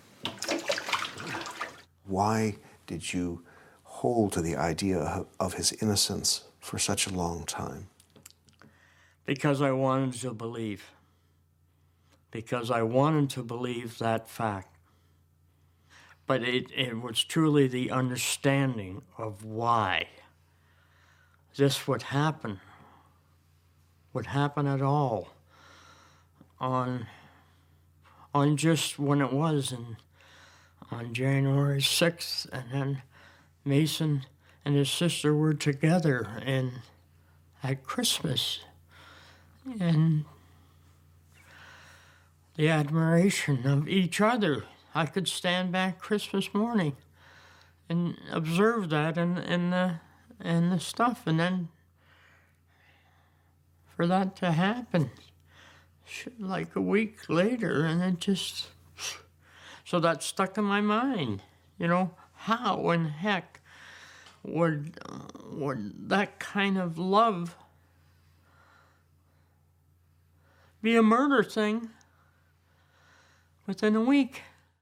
Why did you hold to the idea of, of his innocence for such a long time? Because I wanted to believe. Because I wanted to believe that fact. But it, it was truly the understanding of why this would happen, would happen at all, on, on just when it was, in, on January sixth, and then Mason and his sister were together and at Christmas. And the admiration of each other. I could stand back Christmas morning and observe that and, and, the, and the stuff, and then for that to happen like a week later, and it just, so that stuck in my mind, you know, how in heck would, would that kind of love be a murder thing within a week?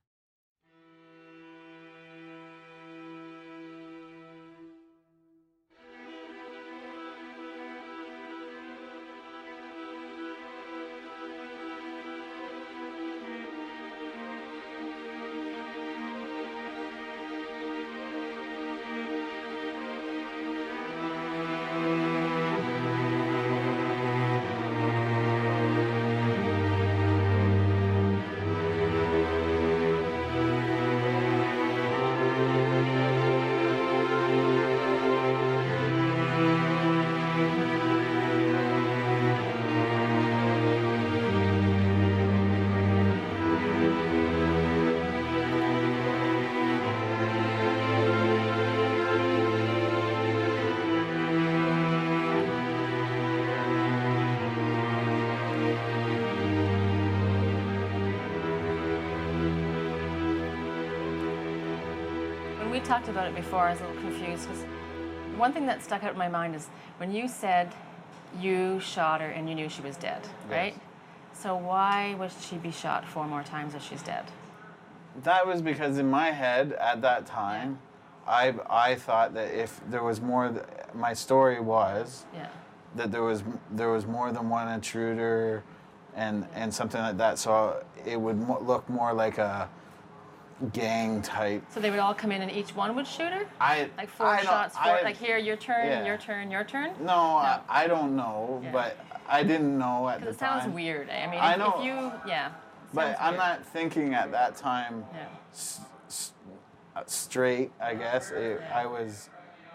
We talked about it before. I was a little confused because one thing that stuck out in my mind is when you said you shot her and you knew she was dead, right? Yes. So why would she be shot four more times if she's dead? That was because in my head at that time, I I thought that if there was more, th- my story was Yeah. that there was there was more than one intruder, and and something like that. So it would mo- look more like a gang type. So they would all come in and each one would shoot her? I Like four I don't- shots, four, I- like here, your turn, Yeah. your turn, your turn? No, I, I don't know, Yeah. but I didn't know at the Because it time. sounds weird. I mean, I if, know. if you, yeah. But sounds I'm weird. not thinking at that time Yeah. s- s- uh, straight, I guess. It, I was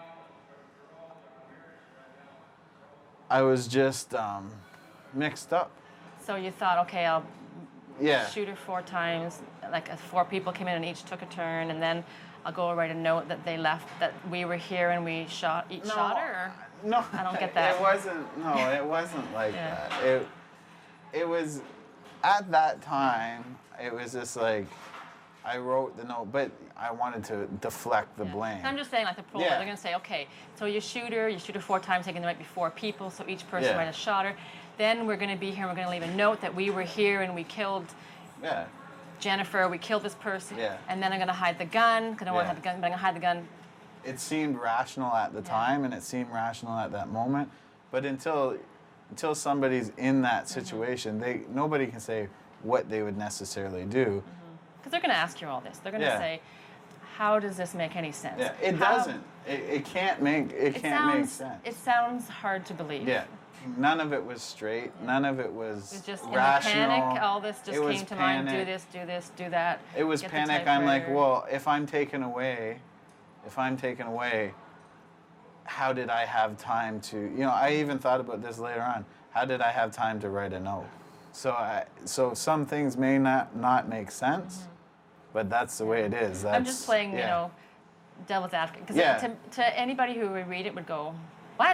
I was just um, mixed up. So you thought, okay, I'll Yeah. shoot her four times. Like uh, four people came in and each took a turn, and then I'll go write a note that they left, that we were here and we shot each No, shot her. Or? No, I don't get that. It wasn't. No, it wasn't like Yeah. that. It it was at that time. It was just like I wrote the note, but I wanted to deflect the blame. I'm just saying, like the parole, Yeah. they're gonna say, okay, so you shoot her, you shoot her four times, thinking there might be four people, so each person Yeah. might have shot her. Then we're gonna be here, and we're gonna leave a note that we were here and we killed Yeah. Jennifer, we killed this person. Yeah. And then I'm gonna hide the gun, because I don't want to Yeah. have the gun, but I'm gonna hide the gun. It seemed rational at the time, and it seemed rational at that moment. But until until somebody's in that situation, they nobody can say what they would necessarily do. Because they're gonna ask you all this. They're gonna Yeah. say, how does this make any sense? Yeah, it How- doesn't. It, it can't make it, It can't make sounds, sense. it sounds hard to believe. Yeah. None of it was straight. None of it was It was just rational. in the panic, all this just It was came to mind. Do panic. this, do this, do that. It was get the panic. I'm like, typewriter. well, if I'm taken away, if I'm taken away, how did I have time to, you know, I even thought about this later on. How did I have time to write a note? So I, so some things may not, not make sense, but that's the way it is. That's, I'm just playing, you yeah. know, devil's advocate, because Yeah. to, to anybody who would read it would go, what?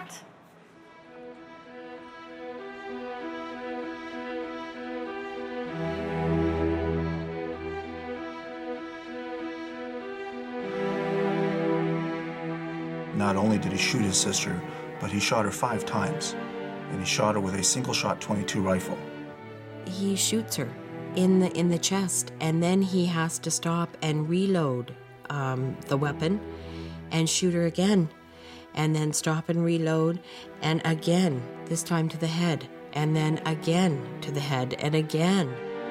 Not only did he shoot his sister, but he shot her five times, and he shot her with a single-shot twenty-two rifle. He shoots her in the in the chest, and then he has to stop and reload um, the weapon and shoot her again, and then stop and reload, and again, this time to the head, and then again to the head, and again.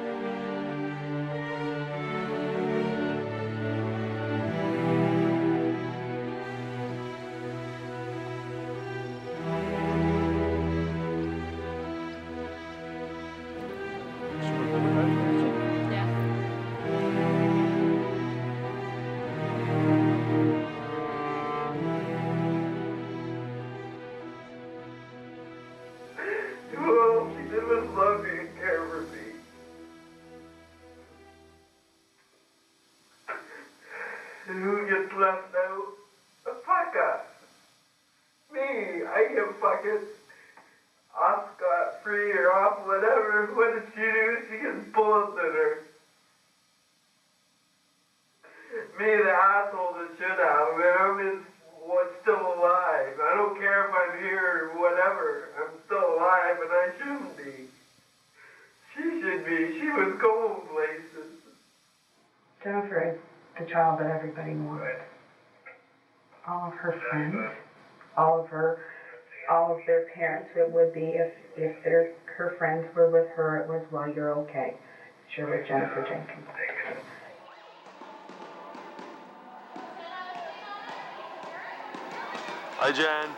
All she did was love me and care for me. And who gets left out? The fucker. Me, I get fucking off scot-free or off whatever. What did she do? She gets bullets in her. Me, the asshole that should have. I'm is what's still alive. I don't care if I'm here or whatever. I'm still alive and I shouldn't be. She should be. She was going places. Jennifer is the child that everybody wanted. All of her friends, all of her, all of their parents. It would be if if their her friends were with her, it was, well, you're okay. You're with Jennifer Jenkins. Hi, Jen.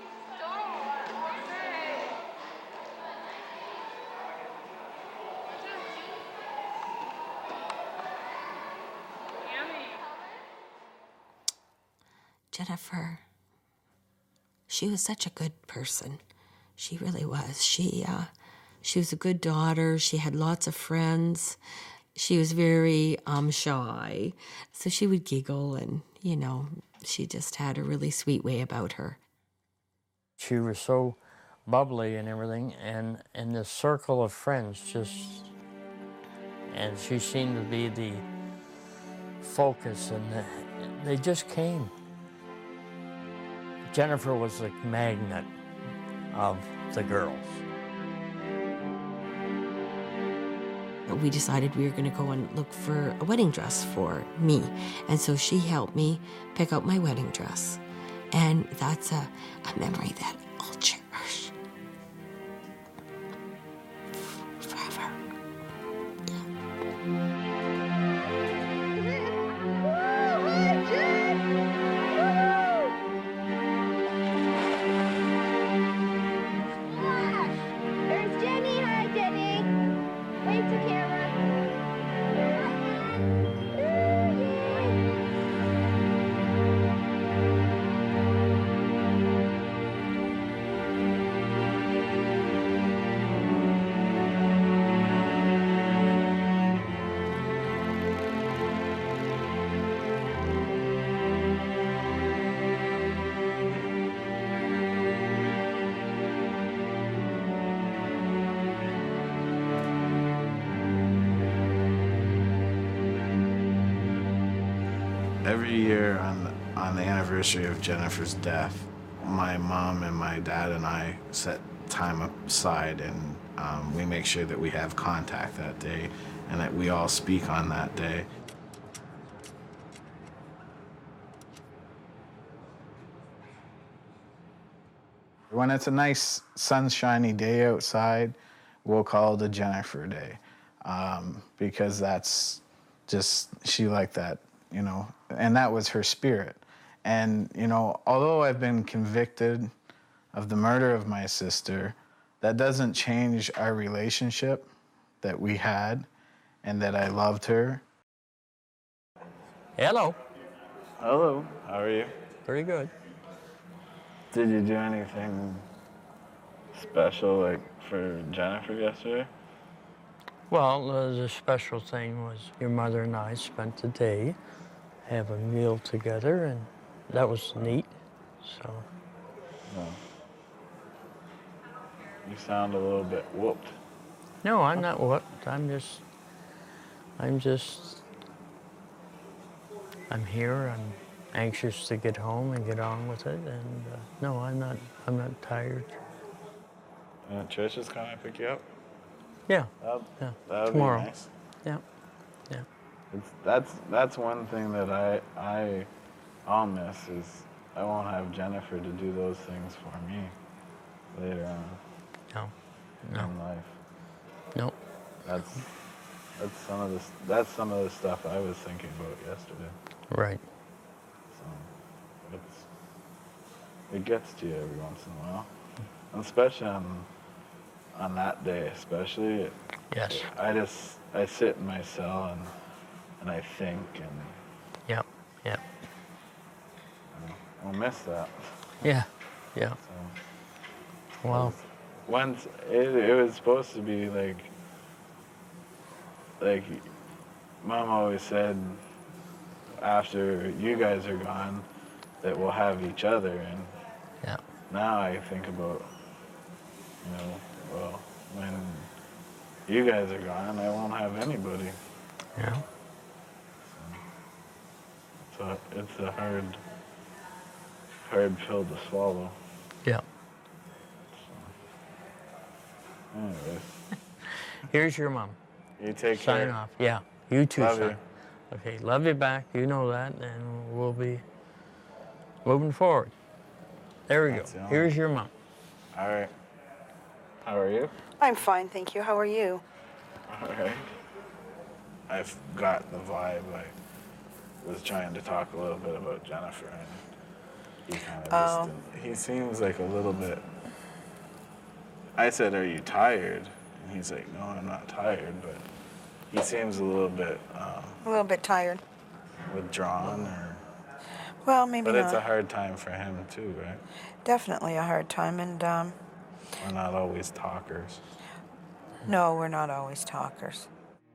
Jennifer, she was such a good person. She really was. She, uh, she was a good daughter. She had lots of friends. She was very um, shy, so she would giggle and, you know, she just had a really sweet way about her. She was so bubbly and everything, and, and this circle of friends just, and she seemed to be the focus, and the, they just came. Jennifer was the magnet of the girls. We decided we were going to go and look for a wedding dress for me. And so she helped me pick out my wedding dress. And that's a, a memory that I'll cherish forever. There's Jenny. Hi, Jenny. Wave to camera. Every year on the, on the anniversary of Jennifer's death, my mom and my dad and I set time aside, and um, we make sure that we have contact that day and that we all speak on that day. When it's a nice sunshiny day outside, we'll call it a Jennifer Day, um, because that's just, she liked that, you know, and that was her spirit. And, you know, although I've been convicted of the murder of my sister, that doesn't change our relationship that we had and that I loved her. Hello. Hello, how are you? Pretty good. Did you do anything special, like, for Jennifer yesterday? Well, uh, the special thing was your mother and I spent the day have a meal together, and that was neat. So. No. You sound a little bit whooped. No, I'm not whooped. I'm just, I'm just, I'm here. I'm anxious to get home and get on with it. And uh, no, I'm not, I'm not tired. Uh, Trish is coming to pick you up? Yeah. That'd, yeah. That'd Tomorrow. be nice. Yeah. Yeah. It's, that's that's one thing that I I I'll miss is I won't have Jennifer to do those things for me later on. No. No. In life. Nope. That's that's some of the that's some of the stuff I was thinking about yesterday. Right. So it's it gets to you every once in a while, and especially on on that day, especially. It, yes. I just I sit in my cell and and I think and. Yep. Yep. I'll miss that. Yeah. Yeah. So, wow. Once it, it was supposed to be like, like, Mom always said, after you guys are gone, that we'll have each other. And yeah. Now I think about, you know, well, when you guys are gone, I won't have anybody. Yeah. So it's a hard, hard pill to swallow. Yeah. Anyways. Here's your mom. You take Sign care. off. Yeah. You too, Love son. you. Okay. Love you back. You know that, and we'll be moving forward. There we That's go. the only- Here's your mom. All right. How are you? I'm fine, thank you. How are you? All right. I've got the vibe. I was trying to talk a little bit about Jennifer, and he kind of Oh. just didn't. He seems like a little bit. I said, "Are you tired?" And he's like, "No, I'm not tired," but he seems a little bit um, A little bit tired. withdrawn, or. Well, maybe But not. it's a hard time for him too, right? Definitely a hard time, and um, We're not always talkers. no, we're not always talkers.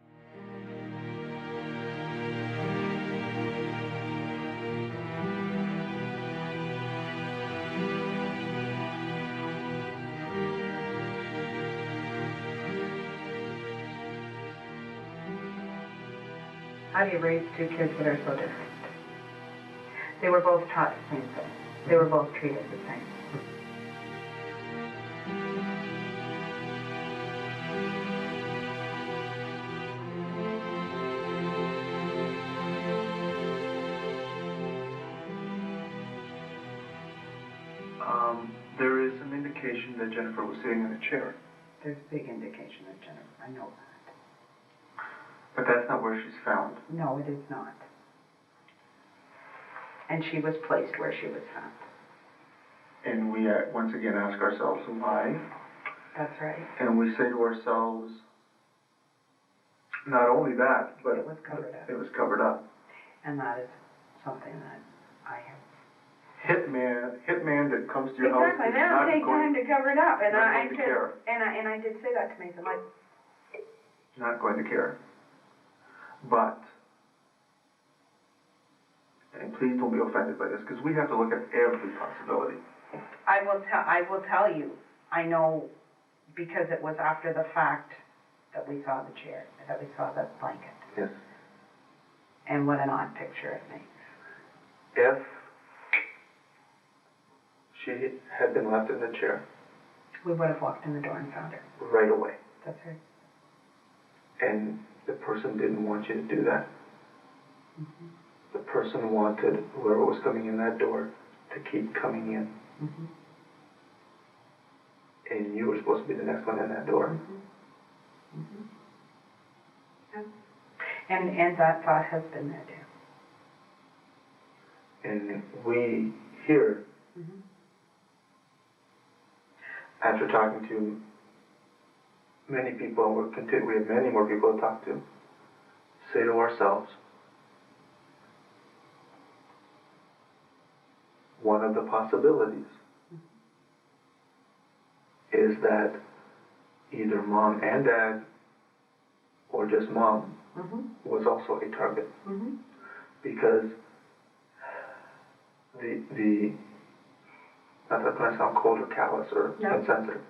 How do you raise two kids that are so different? They were both taught the same thing. They were both treated the same. Um, there is some indication that Jennifer was sitting in a chair, There's big indication of Jennifer. I know that. but that's not where she's found. No, it is not. And she was placed where she was found. And we uh, once again ask ourselves why, That's right. and we say to ourselves, not only that, but It was covered up. it was covered up. And that is something that I have. Hitman, hitman that comes to your Exactly. house They is don't not take going, time to cover it up. And not I, I going to said, care. and I, and I did say that to Mason. Like, not going to care. But, and please don't be offended by this, because we have to look at every possibility. I will tell, I will tell you, I know because it was after the fact that we saw the chair, that we saw the blanket. Yes. And what an odd picture it makes. If she had been left in the chair We would have walked in the door and found her. right away, That's right. and the person didn't want you to do that. Mm-hmm. The person wanted whoever was coming in that door to keep coming in. Mm-hmm. And you were supposed to be the next one in that door. Mm-hmm. Mm-hmm. Yeah. And, and that thought has been there too. And we here, Mm-hmm. after talking to many people, and we're continu- we have many more people to talk to, say to ourselves, one of the possibilities is that either mom and dad, or just mom, Mm-hmm. was also a target. Mm-hmm. because the, the, not that I sound cold or callous or No. insensitive.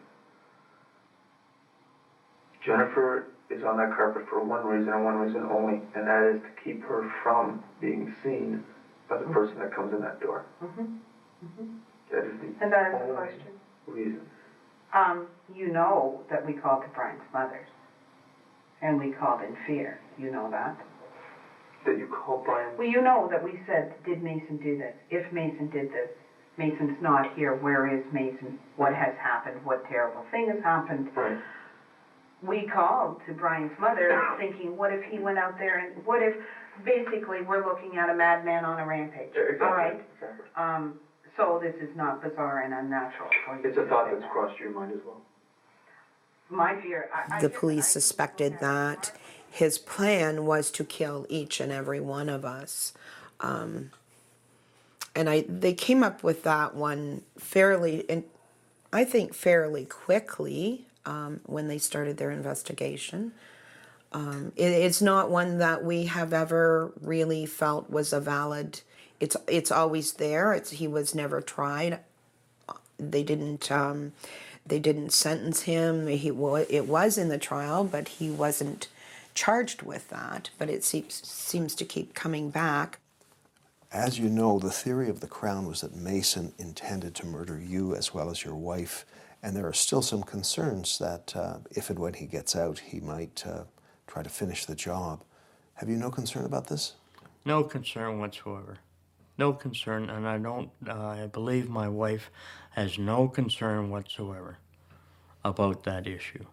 Jennifer is on that carpet for one reason and one reason only, and that is to keep her from being seen by the person that comes in that door. Mm-hmm. Mm-hmm. That is the And that is the only question. reason. Um, you know that we called to Brian's mother, and we called in fear. You know that. That you called Brian? Well, you know that we said, did Mason do this? If Mason did this, Mason's not here. Where is Mason? What has happened? What terrible thing has happened? Right. We called to Brian's mother thinking, what if he went out there and what if, basically, we're looking at a madman on a rampage. Exactly. All right? Exactly. Um, so this is not bizarre and unnatural for you. It's a thought that's crossed your mind as well. My fear, I, I The just- police suspected that his plan was to kill each and every one of us. Um, and I, they came up with that one fairly, and I think fairly quickly um, when they started their investigation. Um, it, it's not one that we have ever really felt was a valid. It's it's always there. It's he was never tried. They didn't. Um, they didn't sentence him. He wa- it was in the trial, but he wasn't charged with that. But it seems seems to keep coming back. As you know, the theory of the Crown was that Mason intended to murder you as well as your wife, and there are still some concerns that uh, if and when he gets out, he might uh, try to finish the job. Have you no concern about this? No concern whatsoever. No concern, and I don't, uh, I believe my wife has no concern whatsoever about that issue.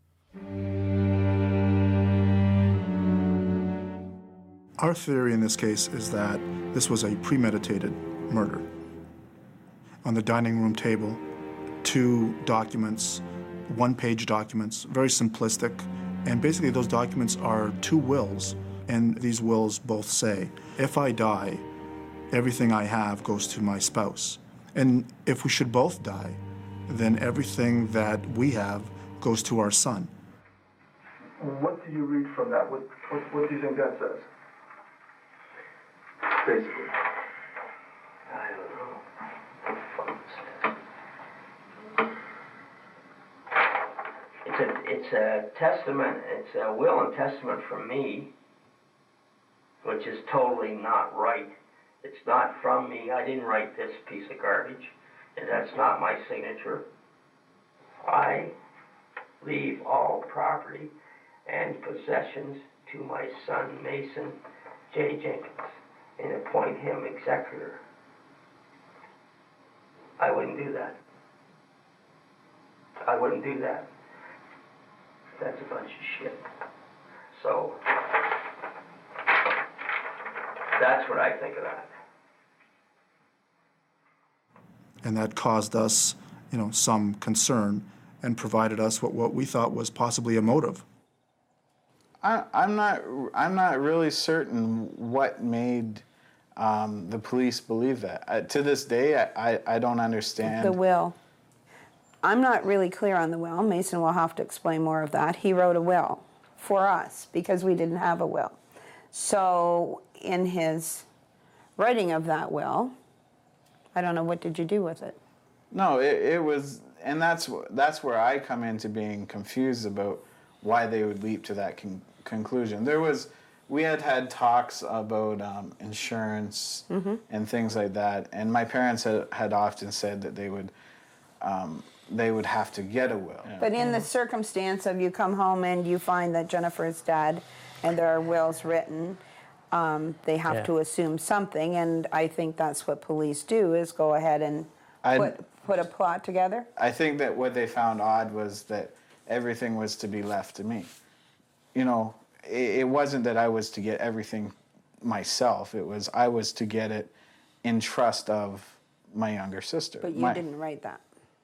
Our theory in this case is that this was a premeditated murder. On the dining room table, two documents, one-page documents, very simplistic, and basically those documents are two wills, and these wills both say, if I die, everything I have goes to my spouse. And if we should both die, then everything that we have goes to our son. What do you read from that? What, what, what do you think that says? Basically. I don't know. What the fuck is that? It's a, it's a testament, it's a will and testament from me, which is totally not right. It's not from me. I didn't write this piece of garbage, and that's not my signature. I leave all property and possessions to my son, Mason J. Jenkins, and appoint him executor. I wouldn't do that. I wouldn't do that. That's a bunch of shit. So, that's what I think of that. And that caused us, you know, some concern and provided us what, what we thought was possibly a motive. I, I'm not. I'm not really certain what made um, the police believe that. Uh, to this day, I, I, I don't understand. The will. I'm not really clear on the will. Mason will have to explain more of that. He wrote a will for us because we didn't have a will. So in his writing of that will, I don't know, what did you do with it? No, it, it was, and that's that's where I come into being confused about why they would leap to that con- conclusion. There was, we had had talks about um, insurance Mm-hmm. and things like that, and my parents had, had often said that they would um, they would have to get a will. But in the circumstance of you come home and you find that Jennifer is dead and there are wills written, um, they have Yeah. to assume something, and I think that's what police do, is go ahead and I'd- put, put a plot together. I think that what they found odd was that everything was to be left to me. You know, it, it wasn't that I was to get everything myself. It was I was to get it in trust of my younger sister. But you My- didn't write that.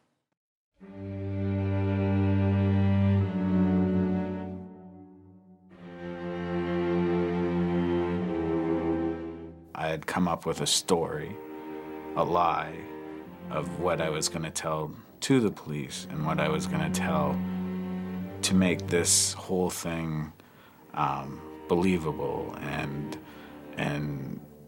I had come up with a story, a lie, of what I was going to tell to the police and what I was going to tell to make this whole thing um, believable and and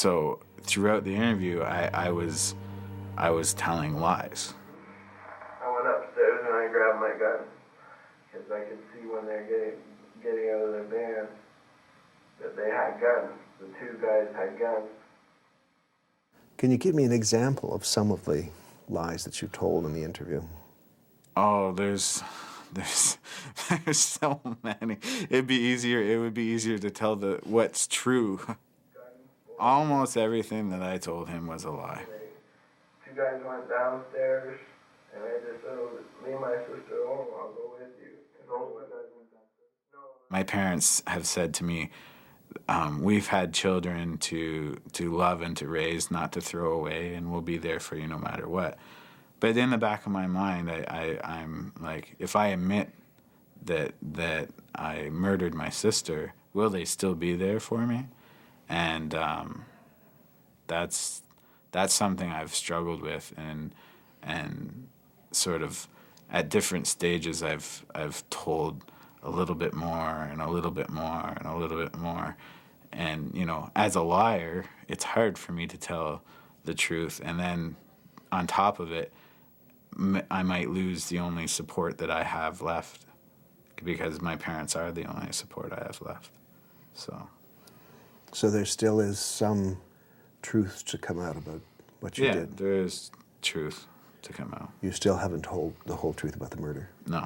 so throughout the interview, I, I was I was telling lies. I went upstairs and I grabbed my gun because I could see when they're getting getting out of their van that they had guns. The two guys had guns. Can you give me an example of some of the lies that you told in the interview? Oh, there's, there's, there's so many. It'd be easier. It would be easier to tell the what's true. Almost everything that I told him was a lie. Two guys went downstairs, and I just said, "Leave my sister alone. I'll go with you." And those guys went downstairs. My parents have said to me, um, "We've had children to to love and to raise, not to throw away, and we'll be there for you no matter what." But in the back of my mind, I, I, I'm like, if I admit that that I murdered my sister, will they still be there for me? And um, that's that's something I've struggled with, and and sort of at different stages, I've I've told a little bit more and a little bit more and a little bit more, and you know, as a liar, it's hard for me to tell the truth, and then on top of it, I might lose the only support that I have left, because my parents are the only support I have left. So. So there still is some truth to come out about what you yeah, did. Yeah, there is truth to come out. You still haven't told the whole truth about the murder? No.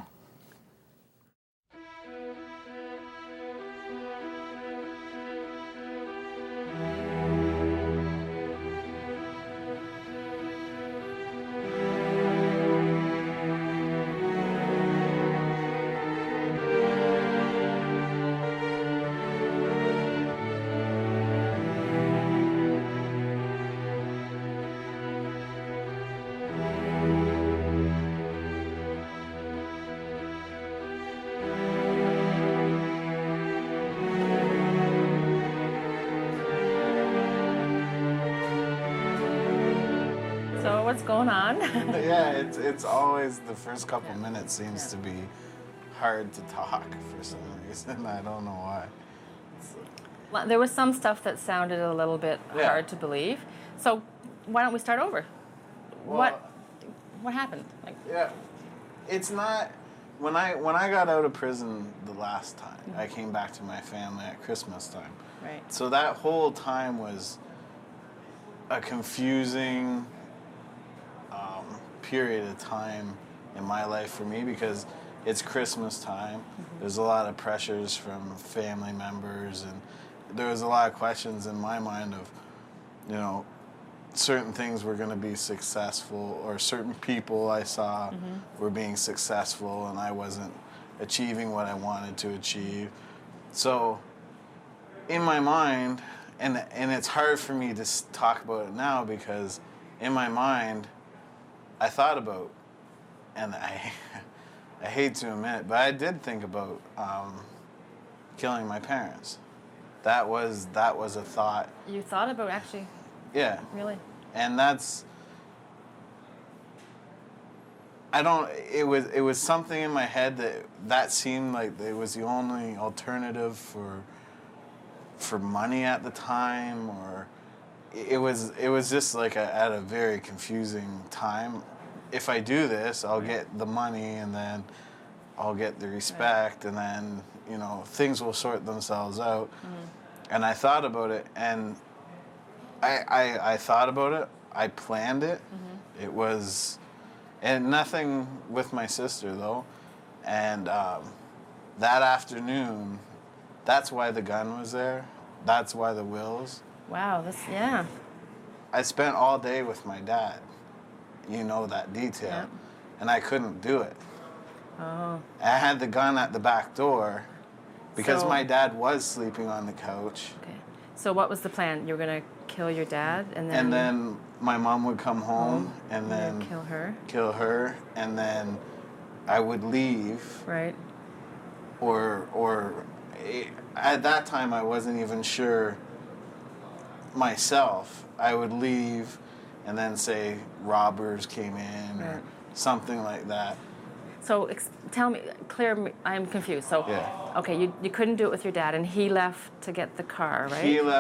What's going on? Yeah, it's it's always the first couple yeah. minutes seems yeah. to be hard to talk for some reason. I don't know why. Well, there was some stuff that sounded a little bit yeah. hard to believe. So why don't we start over? Well, what what happened? Like, yeah, it's not. When I when I got out of prison the last time, mm-hmm. I came back to my family at Christmas time. Right. So that whole time was a confusing Um, period of time in my life for me, because it's Christmas time. Mm-hmm. There's a lot of pressures from family members, and there was a lot of questions in my mind of, you know, certain things were going to be successful, or certain people I saw mm-hmm. were being successful and I wasn't achieving what I wanted to achieve. So in my mind, and and it's hard for me to talk about it now, because in my mind I thought about, and I I hate to admit it, but I did think about um, killing my parents. That was that was a thought. You thought about actually? Yeah. Really? And that's, I don't, it was it was something in my head that that seemed like it was the only alternative for for money at the time, or it was it was just like a, at a very confusing time. If I do this, I'll get the money, and then I'll get the respect, and then, you know, things will sort themselves out. Mm-hmm. And I thought about it, and I, I I thought about it. I planned it. Mm-hmm. It was, and nothing with my sister though. And um, that afternoon, that's why the gun was there. That's why the wills. Wow, this, yeah. I spent all day with my dad. You know that detail. Yeah. And I couldn't do it. Oh. I had the gun at the back door because so, my dad was sleeping on the couch. Okay. So what was the plan? You were going to kill your dad, and then... And then my mom would come home, home and then... Kill her. Kill her, and then I would leave. Right. Or, or at that time, I wasn't even sure myself. I would leave and then say robbers came in, right. or something like that. So ex- tell me, clear, I'm confused. So, yeah. okay, you, you couldn't do it with your dad, and he left to get the car, right? He left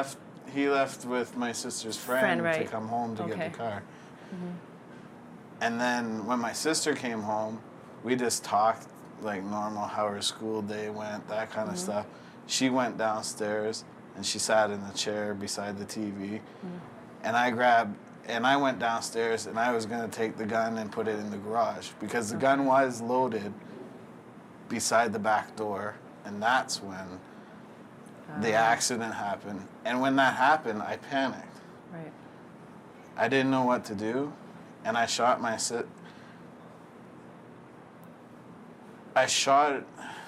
he left with my sister's friend, Friend, right. to come home to Okay. get the car. Mhm. And then when my sister came home, we just talked like normal, how her school day went, that kind of Mhm. stuff. She went downstairs and she sat in the chair beside the T V. Mhm. And I grabbed, and I went downstairs and I was gonna take the gun and put it in the garage because the gun was loaded beside the back door. And that's when the Ah. accident happened. And when that happened, I panicked. Right. I didn't know what to do, and I shot my si- I shot.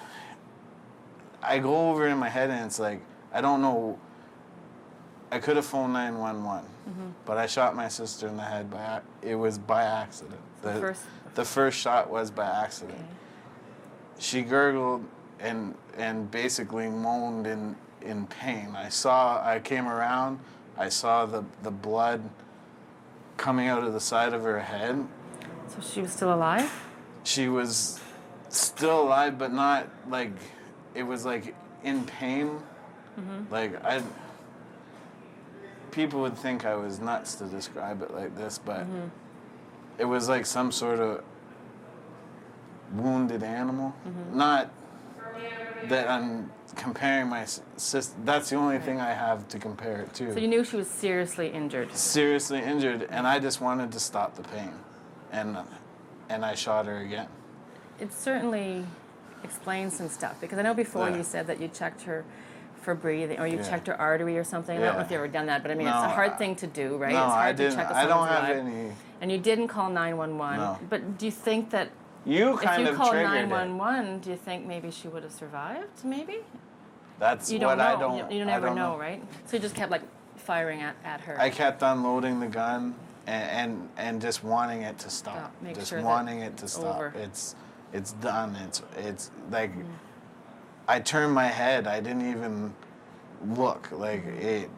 I go over in my head, and it's like I don't know. I could have phoned nine one one, Mhm. but I shot my sister in the head by. ac- It was by accident. The first- the first shot was by accident. She gurgled and and basically moaned in in pain. I saw. I came around. I saw the the blood coming out of the side of her head. So she was still alive? She was still alive, but not like it was like in pain. Mhm. Like I. People would think I was nuts to describe it like this, but Mhm. it was like some sort of wounded animal. Mhm. Not that I'm comparing my sister. That's the only thing I have to compare it to. So you knew she was seriously injured. Seriously injured, and I just wanted to stop the pain, and and I shot her again. It certainly explains some stuff because I know before Yeah. you said that you checked her for breathing or you Yeah. checked her artery or something. I don't know Yeah. if you ever done that, but I mean, No, it's a hard I- thing to do, right? No, it's hard I to didn't. check if I don't someone's have alive. any. And you didn't call nine one one. No. But do you think that You if kind you of called triggered nine it. one one, do you think maybe she would have survived? Maybe? That's You don't what know. I don't. You, you I never don't know, right? So you just kept like firing at, at her. I kept unloading the gun and, and and just wanting it to stop. Stop. Make just sure that wanting it to it's stop. over. It's it's done. It's it's like Mm. I turned my head. I didn't even look. Like it.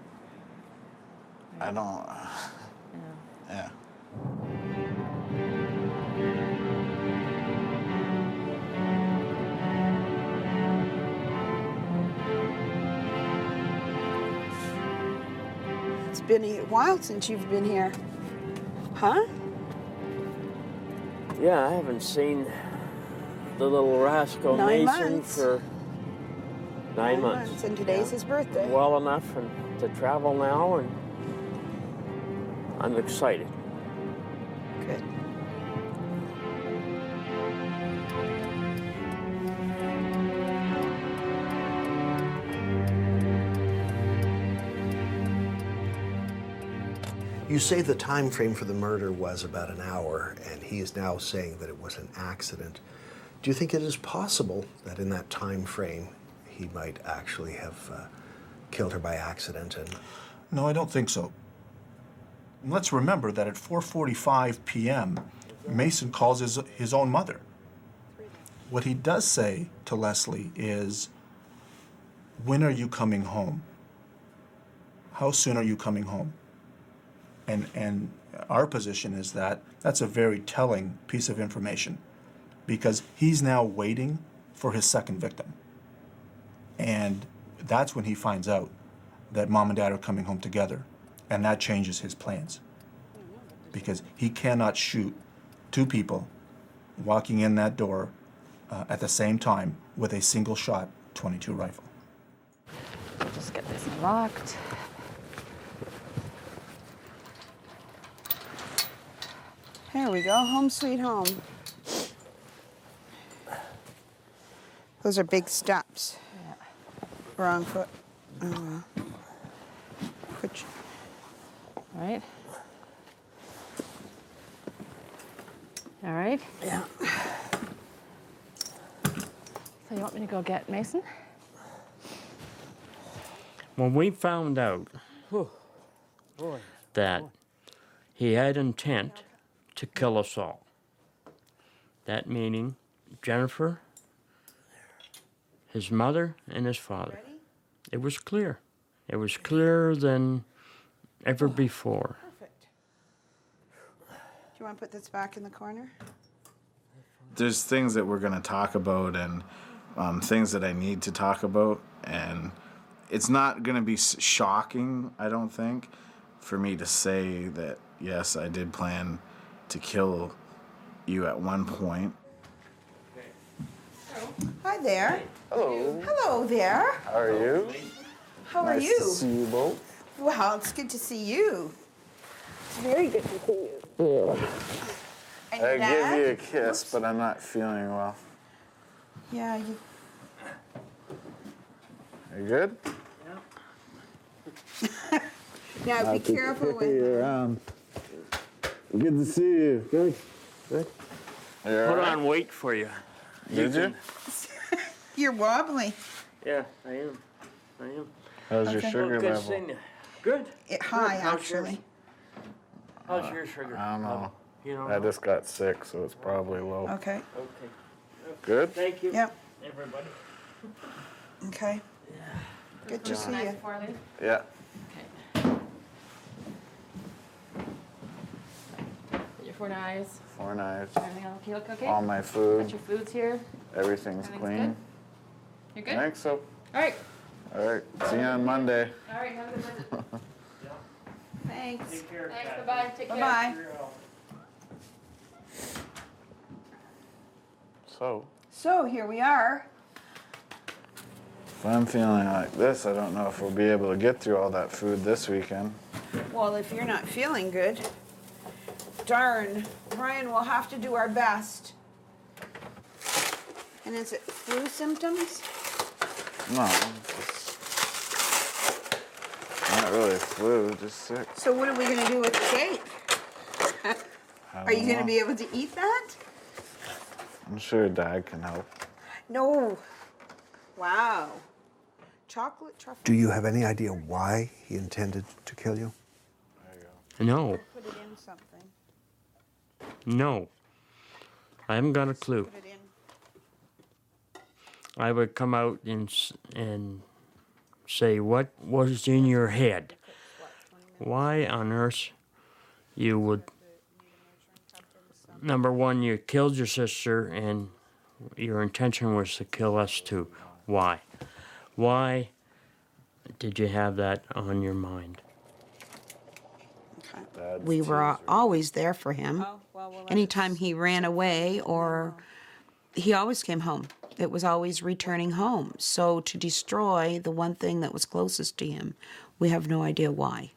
I don't. Yeah. It's been a while since you've been here. Huh? Yeah, I haven't seen the little rascal Nine Mason months. for nine, Nine months, and today's his birthday. Well enough and to travel now, and I'm excited. Good. You say the time frame for the murder was about an hour, and he is now saying that it was an accident. Do you think it is possible that in that time frame he might actually have uh, killed her by accident? And No, I don't think so. Let's remember that at four forty-five p m, Mason calls his, his own mother. What he does say to Leslie is, "When are you coming home? How soon are you coming home?" And, and our position is that that's a very telling piece of information because he's now waiting for his second victim. And that's when he finds out that mom and dad are coming home together. And that changes his plans because he cannot shoot two people walking in that door uh, at the same time with a single shot twenty-two rifle. Just get this locked. Here we go, home sweet home. Those are big steps. Yeah. Wrong foot. Oh well. Put you- All right. All right. Yeah. So you want me to go get Mason? When we found out that he had intent to kill us all, that meaning Jennifer, his mother, and his father, it was clear. It was clearer than ever before. Perfect. Do you want to put this back in the corner? There's things that we're going to talk about and um, things that I need to talk about. And it's not going to be shocking, I don't think, for me to say that, yes, I did plan to kill you at one point. Hi there. Hello. Hello there. How are you? How are nice you? to see you both. Well, it's good to see you. It's very good to see you. And I your dad? give you a kiss, but I'm not feeling well. Yeah, you... Are you good? Now, be careful with... you around. Good to see you. Good. Good. Put on weight for you. Did you? You're wobbly. Yeah, I am. I am. How's your Okay. sugar Well, good level? seeing you. Good. It, high, Good. How's actually. yours? How's your sugar? I don't know. You don't I know? just got sick, so it's probably low. Okay. Okay. Good? Thank you. Yep. Everybody. Okay. Good to see you. Yeah. Your four knives. Four knives. Everything else look okay? All my food. Got your foods here. Everything's Everything's clean. good? You're good? I think so. All right. All right. See you on Monday. All right. Have a good visit. Thanks. Take care. Thanks. Bye-bye. Take care. Bye-bye. So, So, here we are. if I'm feeling like this, I don't know if we'll be able to get through all that food this weekend. Well, if you're not feeling good, darn, Brian, we'll have to do our best. And is it flu symptoms? No. It's not really flu, just sick. So what are we gonna do with the cake? I Are you don't gonna know. be able to eat that? I'm sure Dad can help. No. Wow. Chocolate truffle. Do you have any idea why he intended to kill you? No. Put it in something. No. I haven't got a clue. Put it in. I would come out and s- and say, what was in your head? Why on earth you would... Number one, you killed your sister, and your intention was to kill us too. Why? Why did you have that on your mind? We were always there for him. Anytime he ran away or he always came home. It was always returning home. So to destroy the one thing that was closest to him, we have no idea why.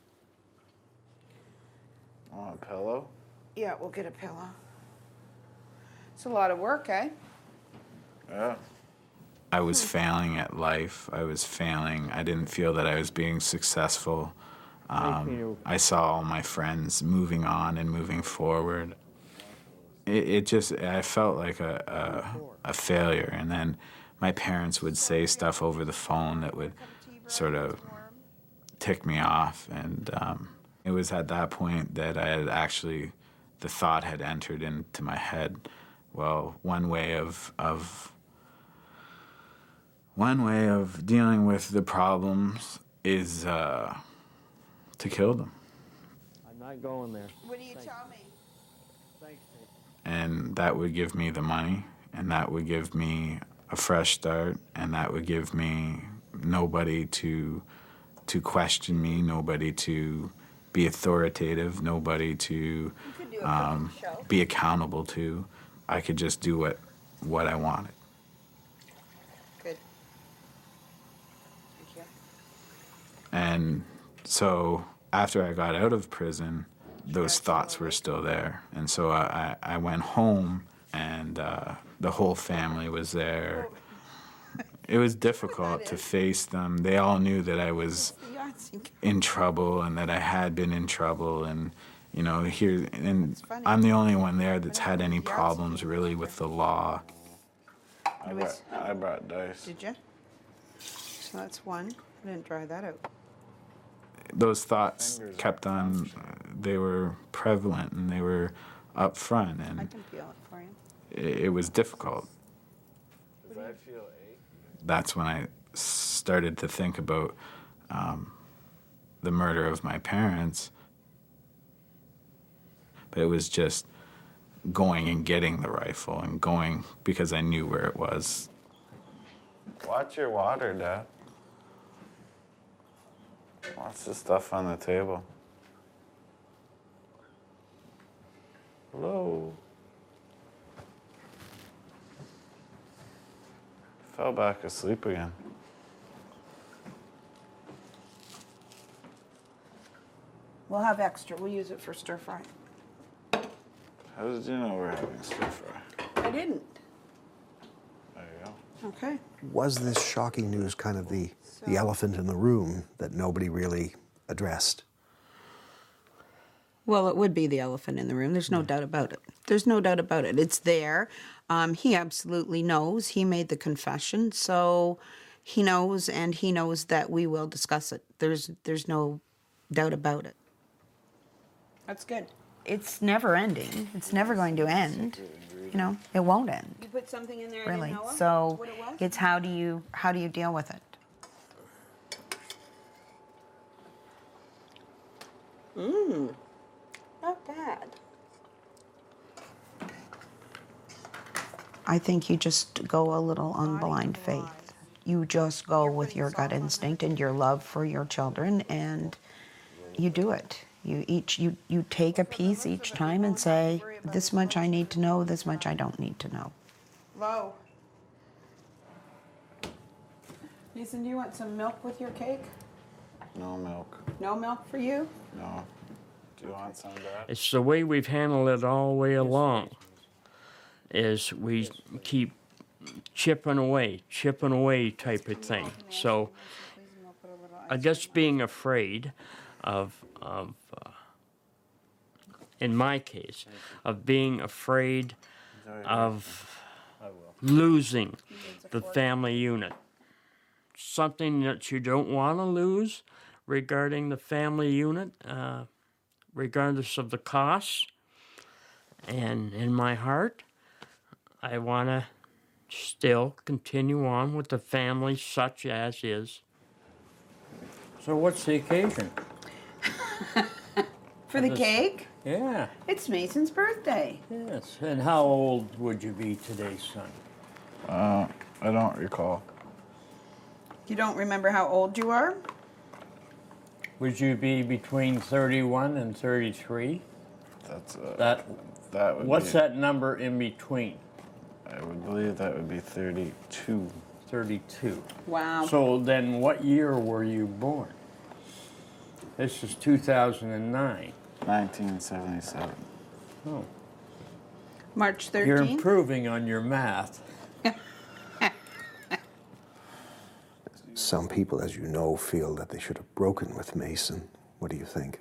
Want a pillow? Yeah, we'll get a pillow. It's a lot of work, eh? Yeah. I was failing at life. I was failing. I didn't feel that I was being successful. Um, I saw all my friends moving on and moving forward. It, it just, I felt like a, a, a failure. And then my parents would say stuff over the phone that would sort of tick me off. And um, it was at that point that I had actually, the thought had entered into my head. Well, one way of, of one way of dealing with the problems is uh, to kill them. I'm not going there. What do you tell me? Thanks, Dave. And that would give me the money, and that would give me a fresh start, and that would give me nobody to to question me, nobody to be authoritative, nobody to um, be accountable to. I could just do what what I wanted. Good. Thank you. And so after I got out of prison, those thoughts were still there. And so I, I went home, and uh, the whole family was there. It was difficult to face them. They all knew that I was in trouble and that I had been in trouble. And, you know, here, and I'm the only one there that's had any problems really with the law. I brought, I brought dice. Did you? So that's one. I didn't dry that out. Those thoughts kept on, they were prevalent and they were up front, and I can feel it for you. it, it was difficult. That's when I started to think about um, the murder of my parents. But it was just going and getting the rifle and going because I knew where it was. Watch your water, Dad. What's the stuff on the table? Hello? Fell back asleep again. We'll have extra. We'll use it for stir fry. How did you know we're having stir fry? I didn't. There you go. Okay. Was this shocking news kind of the, the elephant in the room that nobody really addressed? Well, it would be the elephant in the room. There's no doubt about it. There's no doubt about it. It's there. Um, he absolutely knows. He made the confession, so he knows, and he knows that we will discuss it. There's there's no doubt about it. That's good. It's never ending. It's never going to end. You know, it won't end. You put something in there I Really. didn't know of? So What it was? it's how do you how do you deal with it? Mmm. Not bad. I think you just go a little on blind faith. You just go with your gut instinct and your love for your children, and you do it. You each you you take a piece each time and say, this much I need to know, this much I don't need to know. Low. Mason, do you want some milk with your cake? No milk. No milk for you? No. Do you want some, Dad? It's the way we've handled it all the way along. Is we keep chipping away, chipping away type of thing. So I guess being afraid of, of uh, in my case, of being afraid of losing the family unit. Something that you don't want to lose regarding the family unit, uh, regardless of the costs. And in my heart, I want to still continue on with the family such as is. So what's the occasion? For the This- cake? Yeah. It's Mason's birthday. Yes. And how old would you be today, son? Uh, I don't recall. You don't remember how old you are? Would you be between thirty-one and thirty-three? That's uh, That. that would What's be, that number in between? I would believe that would be thirty-two. thirty-two. Wow. So then what year were you born? This is two thousand nine. nineteen seventy-seven. Oh. March You're thirteenth? improving on your math. Some people, as you know, feel that they should have broken with Mason. What do you think?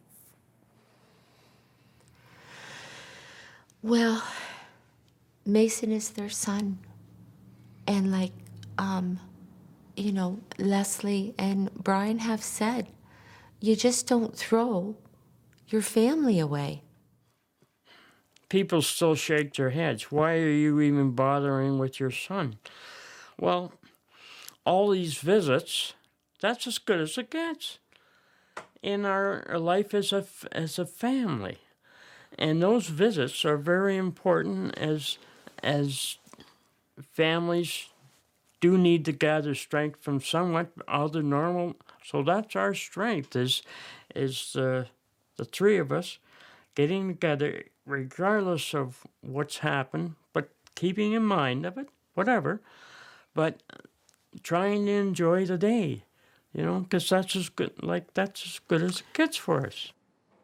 Well, Mason is their son. And like, um, you know, Leslie and Brian have said, you just don't throw your family away. People still shake their heads. Why are you even bothering with your son? Well, all these visits, that's as good as it gets in our our life as a, as a family. And those visits are very important as, as families do need to gather strength from somewhat other normal. So that's our strength, is, is uh, the three of us getting together regardless of what's happened, but keeping in mind of it, whatever, but trying to enjoy the day, you know, because that's as good, like, that's as good as it gets for us.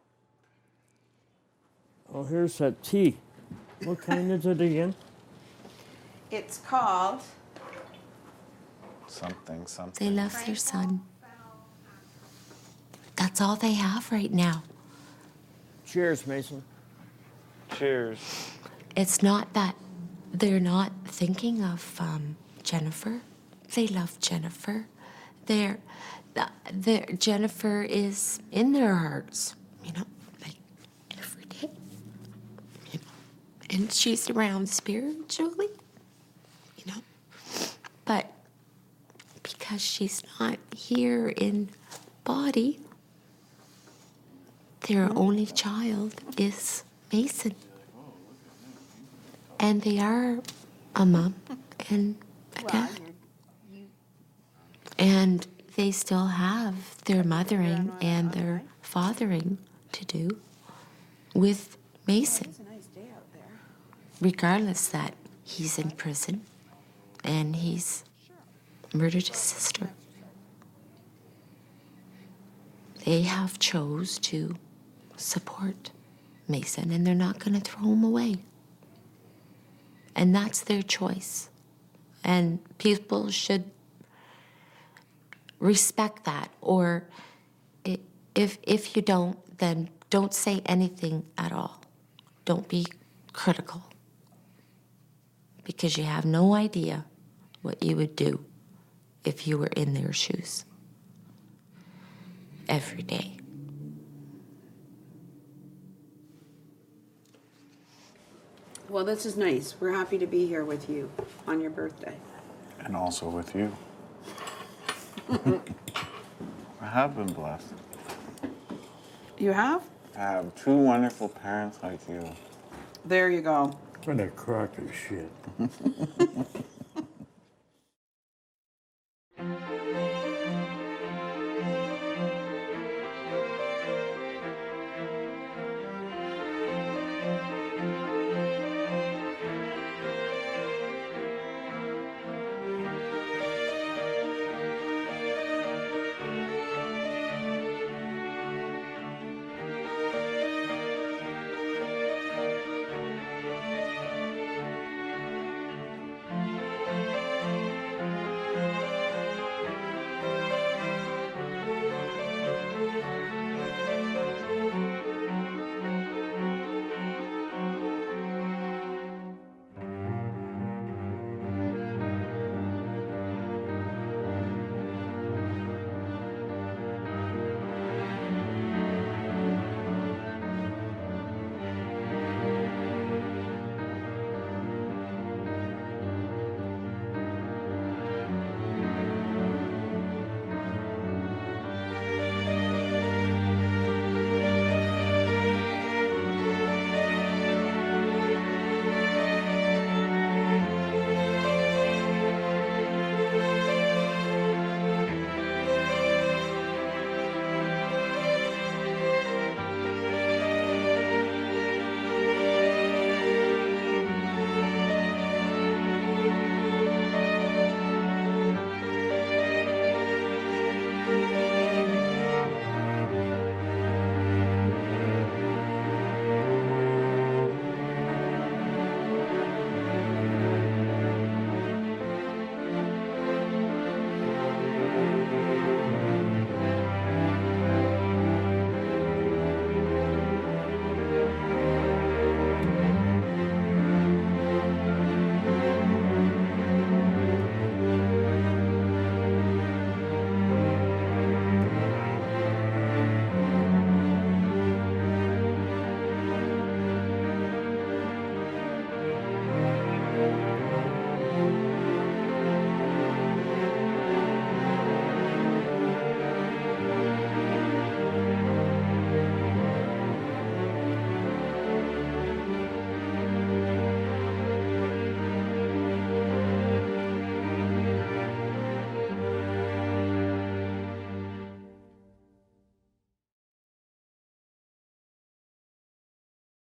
Oh, here's that tea. What kind is it again? It's called... Something, something. They love their son. That's all they have right now. Cheers, Mason. Cheers. It's not that they're not thinking of um, Jennifer. They love Jennifer. They're, they're, Jennifer is in their hearts, you know, like every day. You know, and she's around spiritually, you know. But because she's not here in body, their only child is Mason. And they are a mom and a dad. And they still have their mothering and their fathering to do with Mason. Regardless that he's in prison and he's murdered his sister. They have chose to support Mason, and they're not going to throw him away. And that's their choice. And people should respect that. Or if, if you don't, then don't say anything at all. Don't be critical. Because you have no idea what you would do if you were in their shoes every day. Well, this is nice. We're happy to be here with you on your birthday. And also with you. I have been blessed. You have? I have two wonderful parents like you. There you go. What a crock of shit.